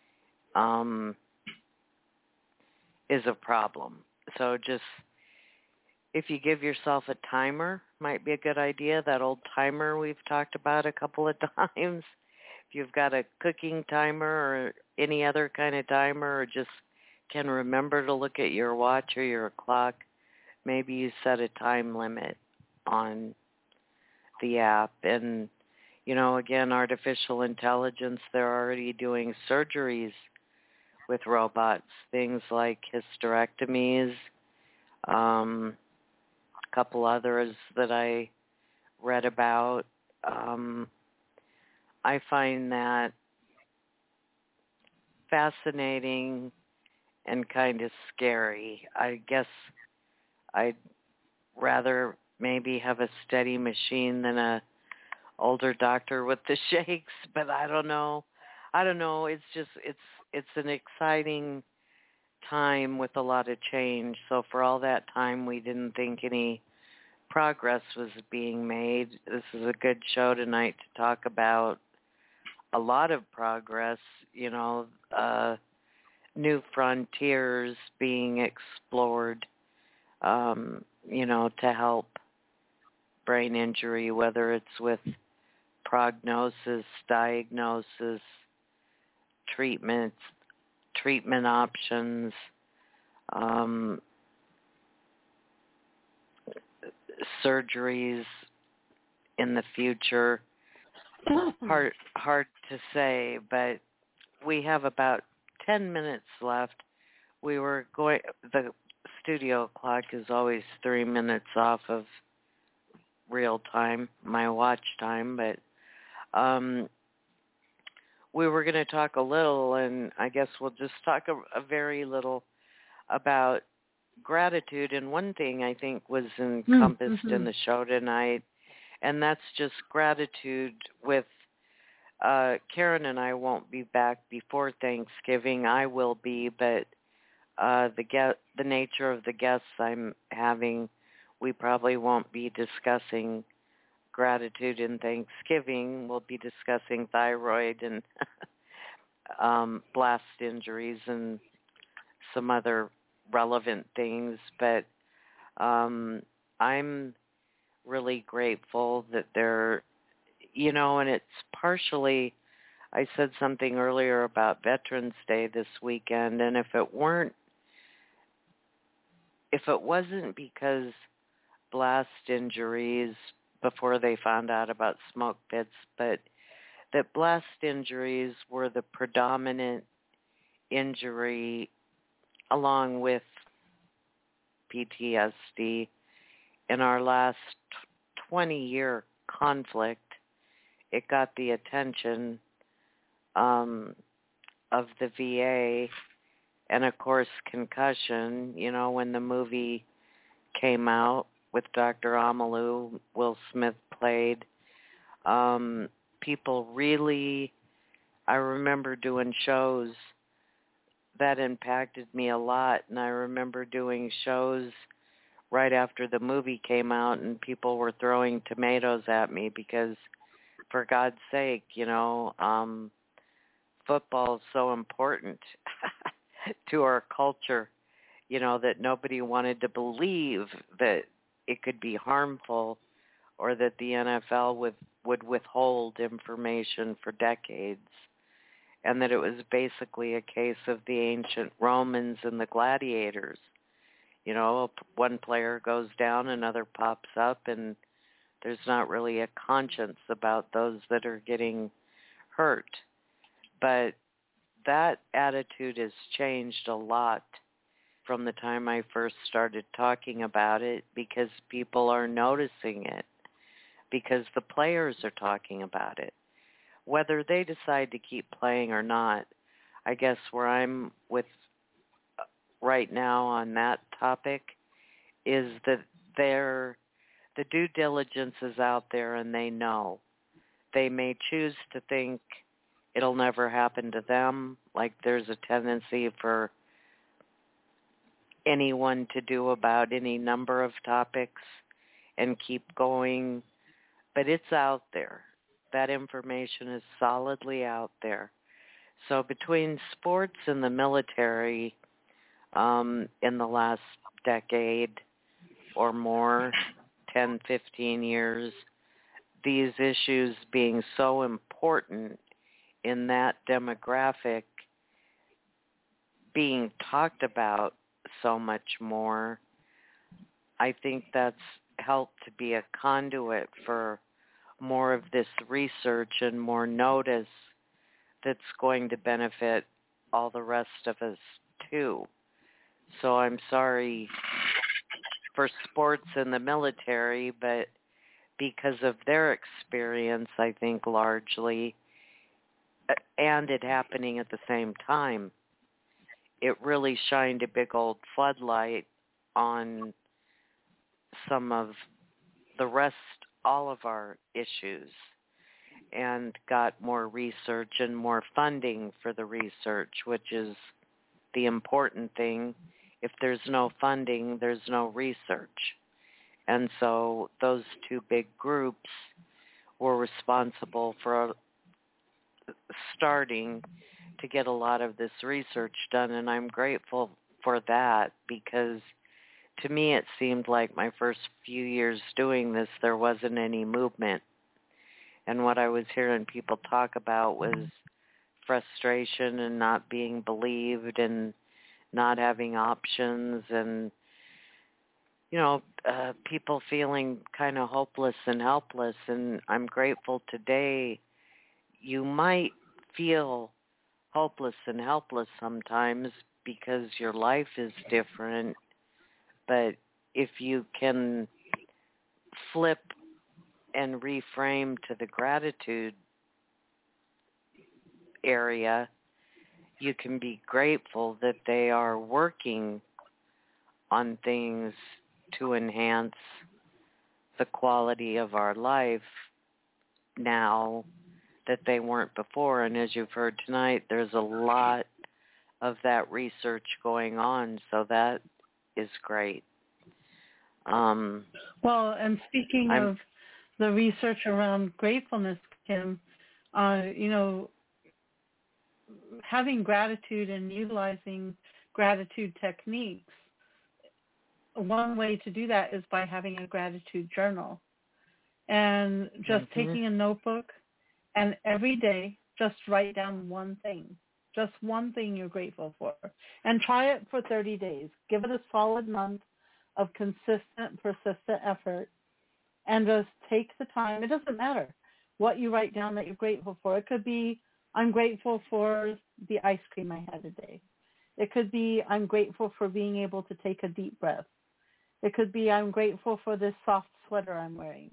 is a problem. So just, if you give yourself a timer, might be a good idea. That old timer we've talked about a couple of times. If you've got a cooking timer or any other kind of timer, or just can remember to look at your watch or your clock, maybe you set a time limit on the app. And, again, artificial intelligence, they're already doing surgeries with robots, things like hysterectomies, a couple others that I read about. I find that fascinating and kind of scary. I guess I'd rather maybe have a steady machine than a older doctor with the shakes, but I don't know. It's just it's an exciting time with a lot of change. So for all that time we didn't think any progress was being made. This is a good show tonight to talk about a lot of progress, new frontiers being explored, to help brain injury, whether it's with prognosis, diagnosis, treatment options, surgeries in the future. Hard to say, but we have about 10 minutes left. The studio clock is always 3 minutes off of real time, my watch time, but we were going to talk a little, and I guess we'll just talk a very little about gratitude. And one thing I think was encompassed in the show tonight, and that's just gratitude with Karen and I won't be back before Thanksgiving. I will be, but the nature of the guests I'm having, we probably won't be discussing gratitude in Thanksgiving. We'll be discussing thyroid and blast injuries and some other relevant things. But I'm really grateful that they're, and it's partially, I said something earlier about Veterans Day this weekend, and if it wasn't because blast injuries before they found out about smoke pits, but that blast injuries were the predominant injury along with PTSD in our last 20-year conflict. It got the attention of the VA, and of course concussion, when the movie came out with Dr. Amalu, Will Smith played. People really, I remember doing shows that impacted me a lot, and I remember doing shows right after the movie came out, and people were throwing tomatoes at me because, for God's sake, football is so important to our culture, that nobody wanted to believe that it could be harmful or that the NFL would withhold information for decades, and that it was basically a case of the ancient Romans and the gladiators. One player goes down, another pops up, and there's not really a conscience about those that are getting hurt. But that attitude has changed a lot from the time I first started talking about it, because people are noticing it, because the players are talking about it. Whether they decide to keep playing or not, I guess where I'm with right now on that topic is that the due diligence is out there, and they know. They may choose to think it'll never happen to them, like there's a tendency for anyone to do about any number of topics and keep going, but it's out there. That information is solidly out there. So between sports and the military, in the last decade or more, 10, 15 years, these issues being so important in that demographic, being talked about so much more, I think that's helped to be a conduit for more of this research and more notice that's going to benefit all the rest of us too. So I'm sorry for sports and the military, but because of their experience, I think largely, and it happening at the same time, it really shined a big old floodlight on some of the rest, all of our issues, and got more research and more funding for the research, which is the important thing. If there's no funding, there's no research. And so those two big groups were responsible for starting to get a lot of this research done, and I'm grateful for that, because to me it seemed like my first few years doing this, there wasn't any movement. And what I was hearing people talk about was frustration and not being believed and not having options, and people feeling kind of hopeless and helpless. And I'm grateful today. You might feel hopeless and helpless sometimes because your life is different, but if you can flip and reframe to the gratitude area, you can be grateful that they are working on things to enhance the quality of our life now that they weren't before. And as you've heard tonight, there's a lot of that research going on, so that is great. Well, and speaking of the research around gratefulness, Kim, having gratitude and utilizing gratitude techniques, one way to do that is by having a gratitude journal and just taking a notebook, and every day just write down one thing you're grateful for, and try it for 30 days. Give it a solid month of consistent, persistent effort, and just take the time. It doesn't matter what you write down that you're grateful for. It could be, I'm grateful for the ice cream I had today. It could be, I'm grateful for being able to take a deep breath. It could be, I'm grateful for this soft sweater I'm wearing.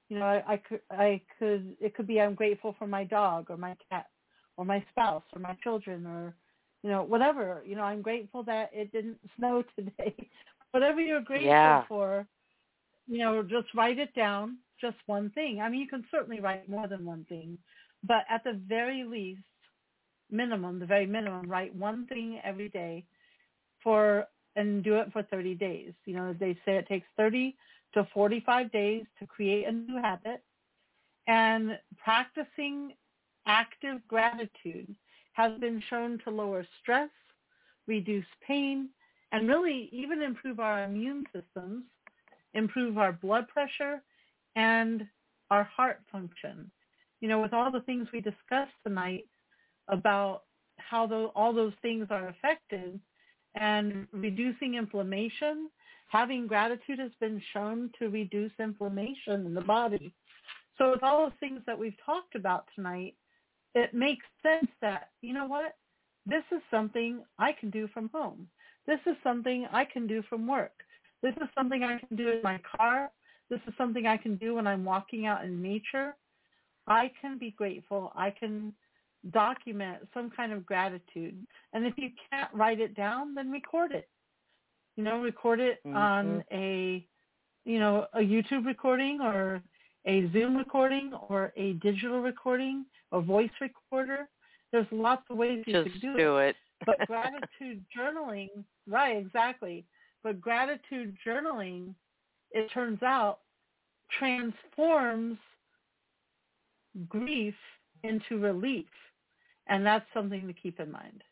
It could be, I'm grateful for my dog or my cat or my spouse or my children, or, whatever. I'm grateful that it didn't snow today. Whatever you're grateful for, just write it down, just one thing. I mean, you can certainly write more than one thing, but at the very least, the very minimum, write one thing every day and do it for 30 days. They say it takes 30 to 45 days to create a new habit, and practicing active gratitude has been shown to lower stress, reduce pain, and really even improve our immune systems, improve our blood pressure, and our heart function. With all the things we discussed tonight about how all those things are affected, and reducing inflammation, having gratitude has been shown to reduce inflammation in the body. So with all the things that we've talked about tonight, it makes sense that, this is something I can do from home. This is something I can do from work. This is something I can do in my car. This is something I can do when I'm walking out in nature. I can be grateful. I can document some kind of gratitude. And if you can't write it down, then record it. Record it on a YouTube recording, or a Zoom recording, or a digital recording, a voice recorder. There's lots of ways you can do it. But gratitude journaling, right, exactly. But gratitude journaling, it turns out, transforms grief into relief. And that's something to keep in mind.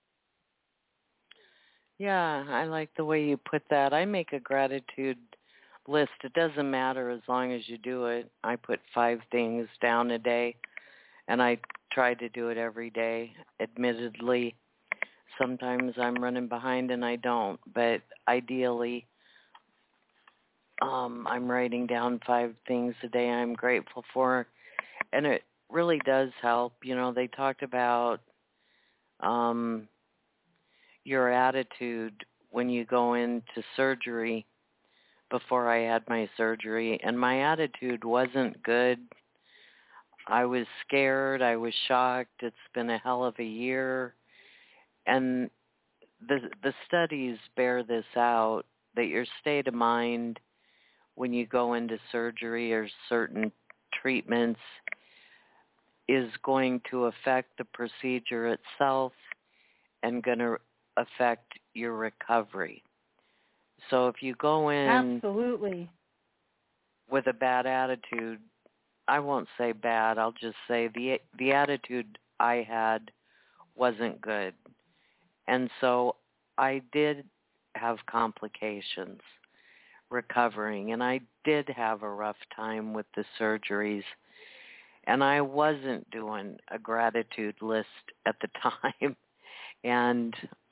Yeah, I like the way you put that. I make a gratitude list. It doesn't matter as long as you do it. I put 5 things down a day, and I try to do it every day. Admittedly, sometimes I'm running behind and I don't, but ideally, I'm writing down 5 things a day I'm grateful for, and it really does help. They talked about your attitude when you go into surgery. Before I had my surgery, and my attitude wasn't good. I was scared. I was shocked. It's been a hell of a year. And the studies bear this out, that your state of mind when you go into surgery or certain treatments is going to affect the procedure itself and going to affect your recovery. So if you go in absolutely with a bad attitude, I won't say bad, I'll just say the attitude I had wasn't good. And so I did have complications recovering, and I did have a rough time with the surgeries, and I wasn't doing a gratitude list at the time. And,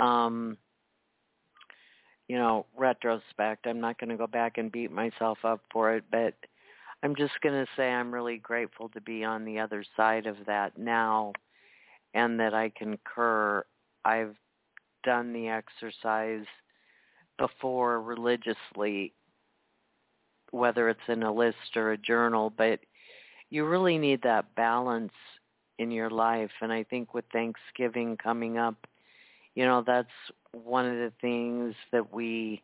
retrospect, I'm not going to go back and beat myself up for it, but I'm just going to say I'm really grateful to be on the other side of that now, and that I concur. I've done the exercise before religiously, whether it's in a list or a journal, but you really need that balance in your life. And I think with Thanksgiving coming up, that's one of the things that we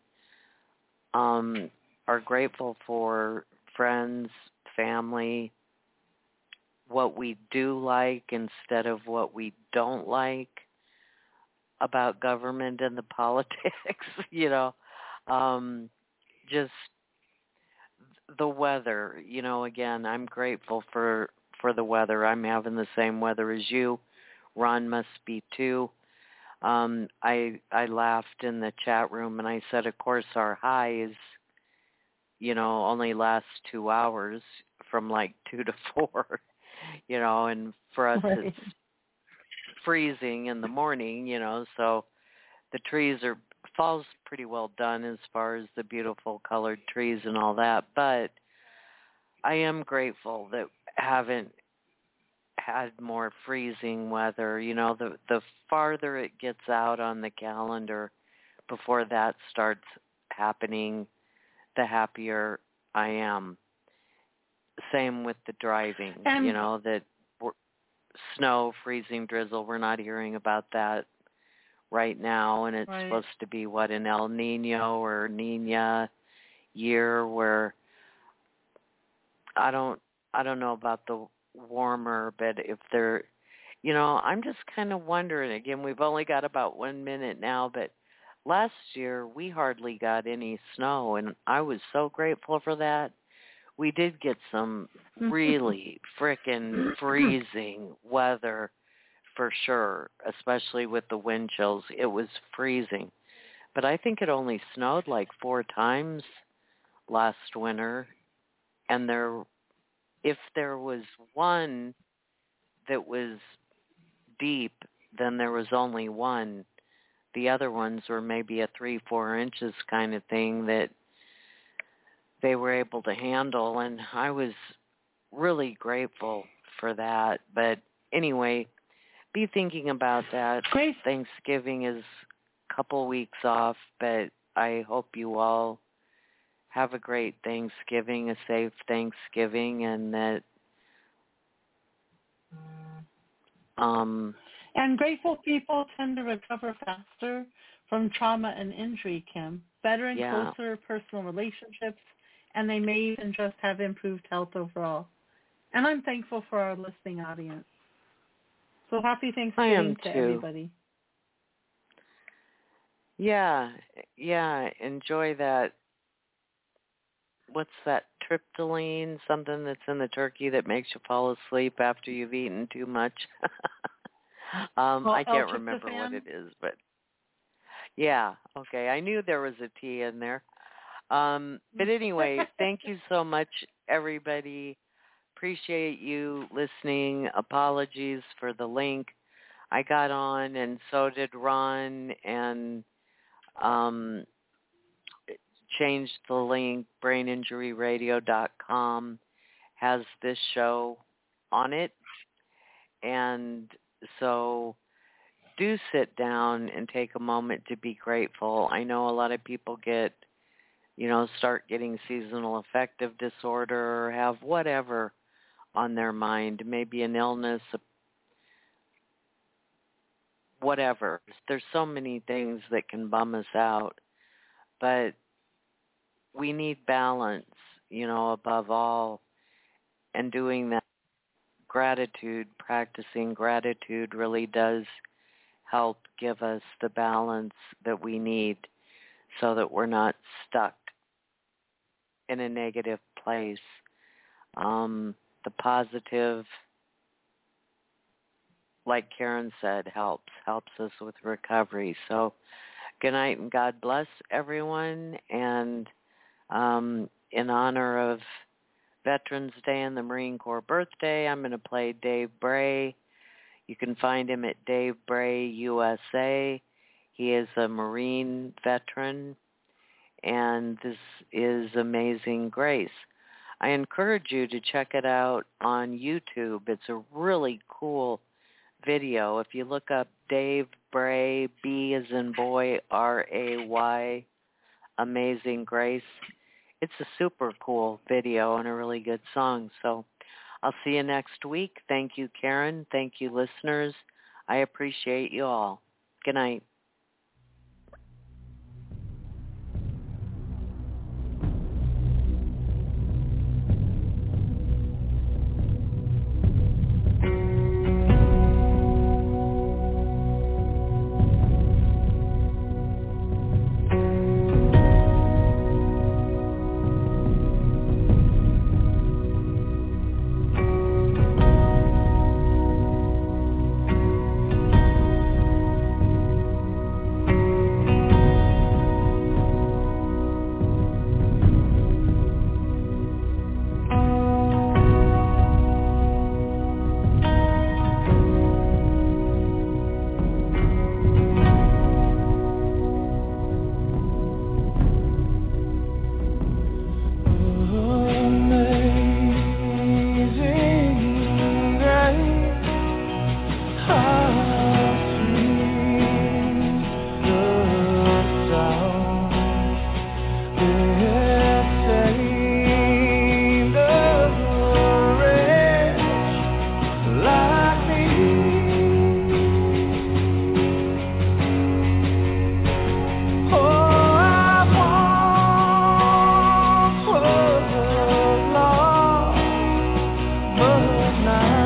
are grateful for, friends, family, what we do like instead of what we don't like about government and the politics, just the weather. Again, I'm grateful for the weather. I'm having the same weather as you. Ron must be too. I laughed in the chat room and I said, of course, our highs, only last 2 hours from like 2 to 4, and for us right. it's freezing in the morning, so the fall's pretty well done as far as the beautiful colored trees and all that, but I am grateful that haven't had more freezing weather. The farther it gets out on the calendar before that starts happening, the happier I am. Same with the driving, that snow, freezing, drizzle, we're not hearing about that right now, and it's right. supposed to be an El Nino or Nina year where I don't know about the warmer, but if they're, I'm just kind of wondering, again, we've only got about 1 minute now, but last year we hardly got any snow, and I was so grateful for that. We did get some really frickin' freezing weather for sure, especially with the wind chills. It was freezing. But I think it only snowed like 4 times last winter, and if there was one that was deep, then there was only one. The other ones were maybe a 3-4 inches kind of thing that they were able to handle, and I was really grateful for that. But anyway, be thinking about that. Great. Thanksgiving is a couple weeks off, but I hope you all have a great Thanksgiving, a safe Thanksgiving, and that and grateful people tend to recover faster from trauma and injury, Kim. Better and closer personal relationships, and they may even just have improved health overall. And I'm thankful for our listening audience. So happy Thanksgiving to everybody. Yeah, enjoy that. What's that, tryptophan, something that's in the turkey that makes you fall asleep after you've eaten too much? I can't remember what it is, but yeah, okay. I knew there was a T in there. But anyway, thank you so much, everybody. Appreciate you listening. Apologies for the link. I got on, and so did Ron, and changed the link. BrainInjuryRadio.com has this show on it. And so do sit down and take a moment to be grateful. I know a lot of people start getting seasonal affective disorder or have whatever on their mind, maybe an illness, whatever. There's so many things that can bum us out, but we need balance, above all, and doing that practicing gratitude really does help give us the balance that we need so that we're not stuck in a negative place. The positive, like Karen said, helps us with recovery. So good night and God bless everyone. And in honor of Veterans Day and the Marine Corps birthday, I'm going to play Dave Bray. You can find him at Dave Bray USA. He is a Marine veteran, and this is Amazing Grace. I encourage you to check it out on YouTube. It's a really cool video. If you look up Dave Bray, B as in boy, R-A-Y, Amazing Grace, it's a super cool video and a really good song. So I'll see you next week. Thank you, Karen. Thank you, listeners. I appreciate you all. Good night. Now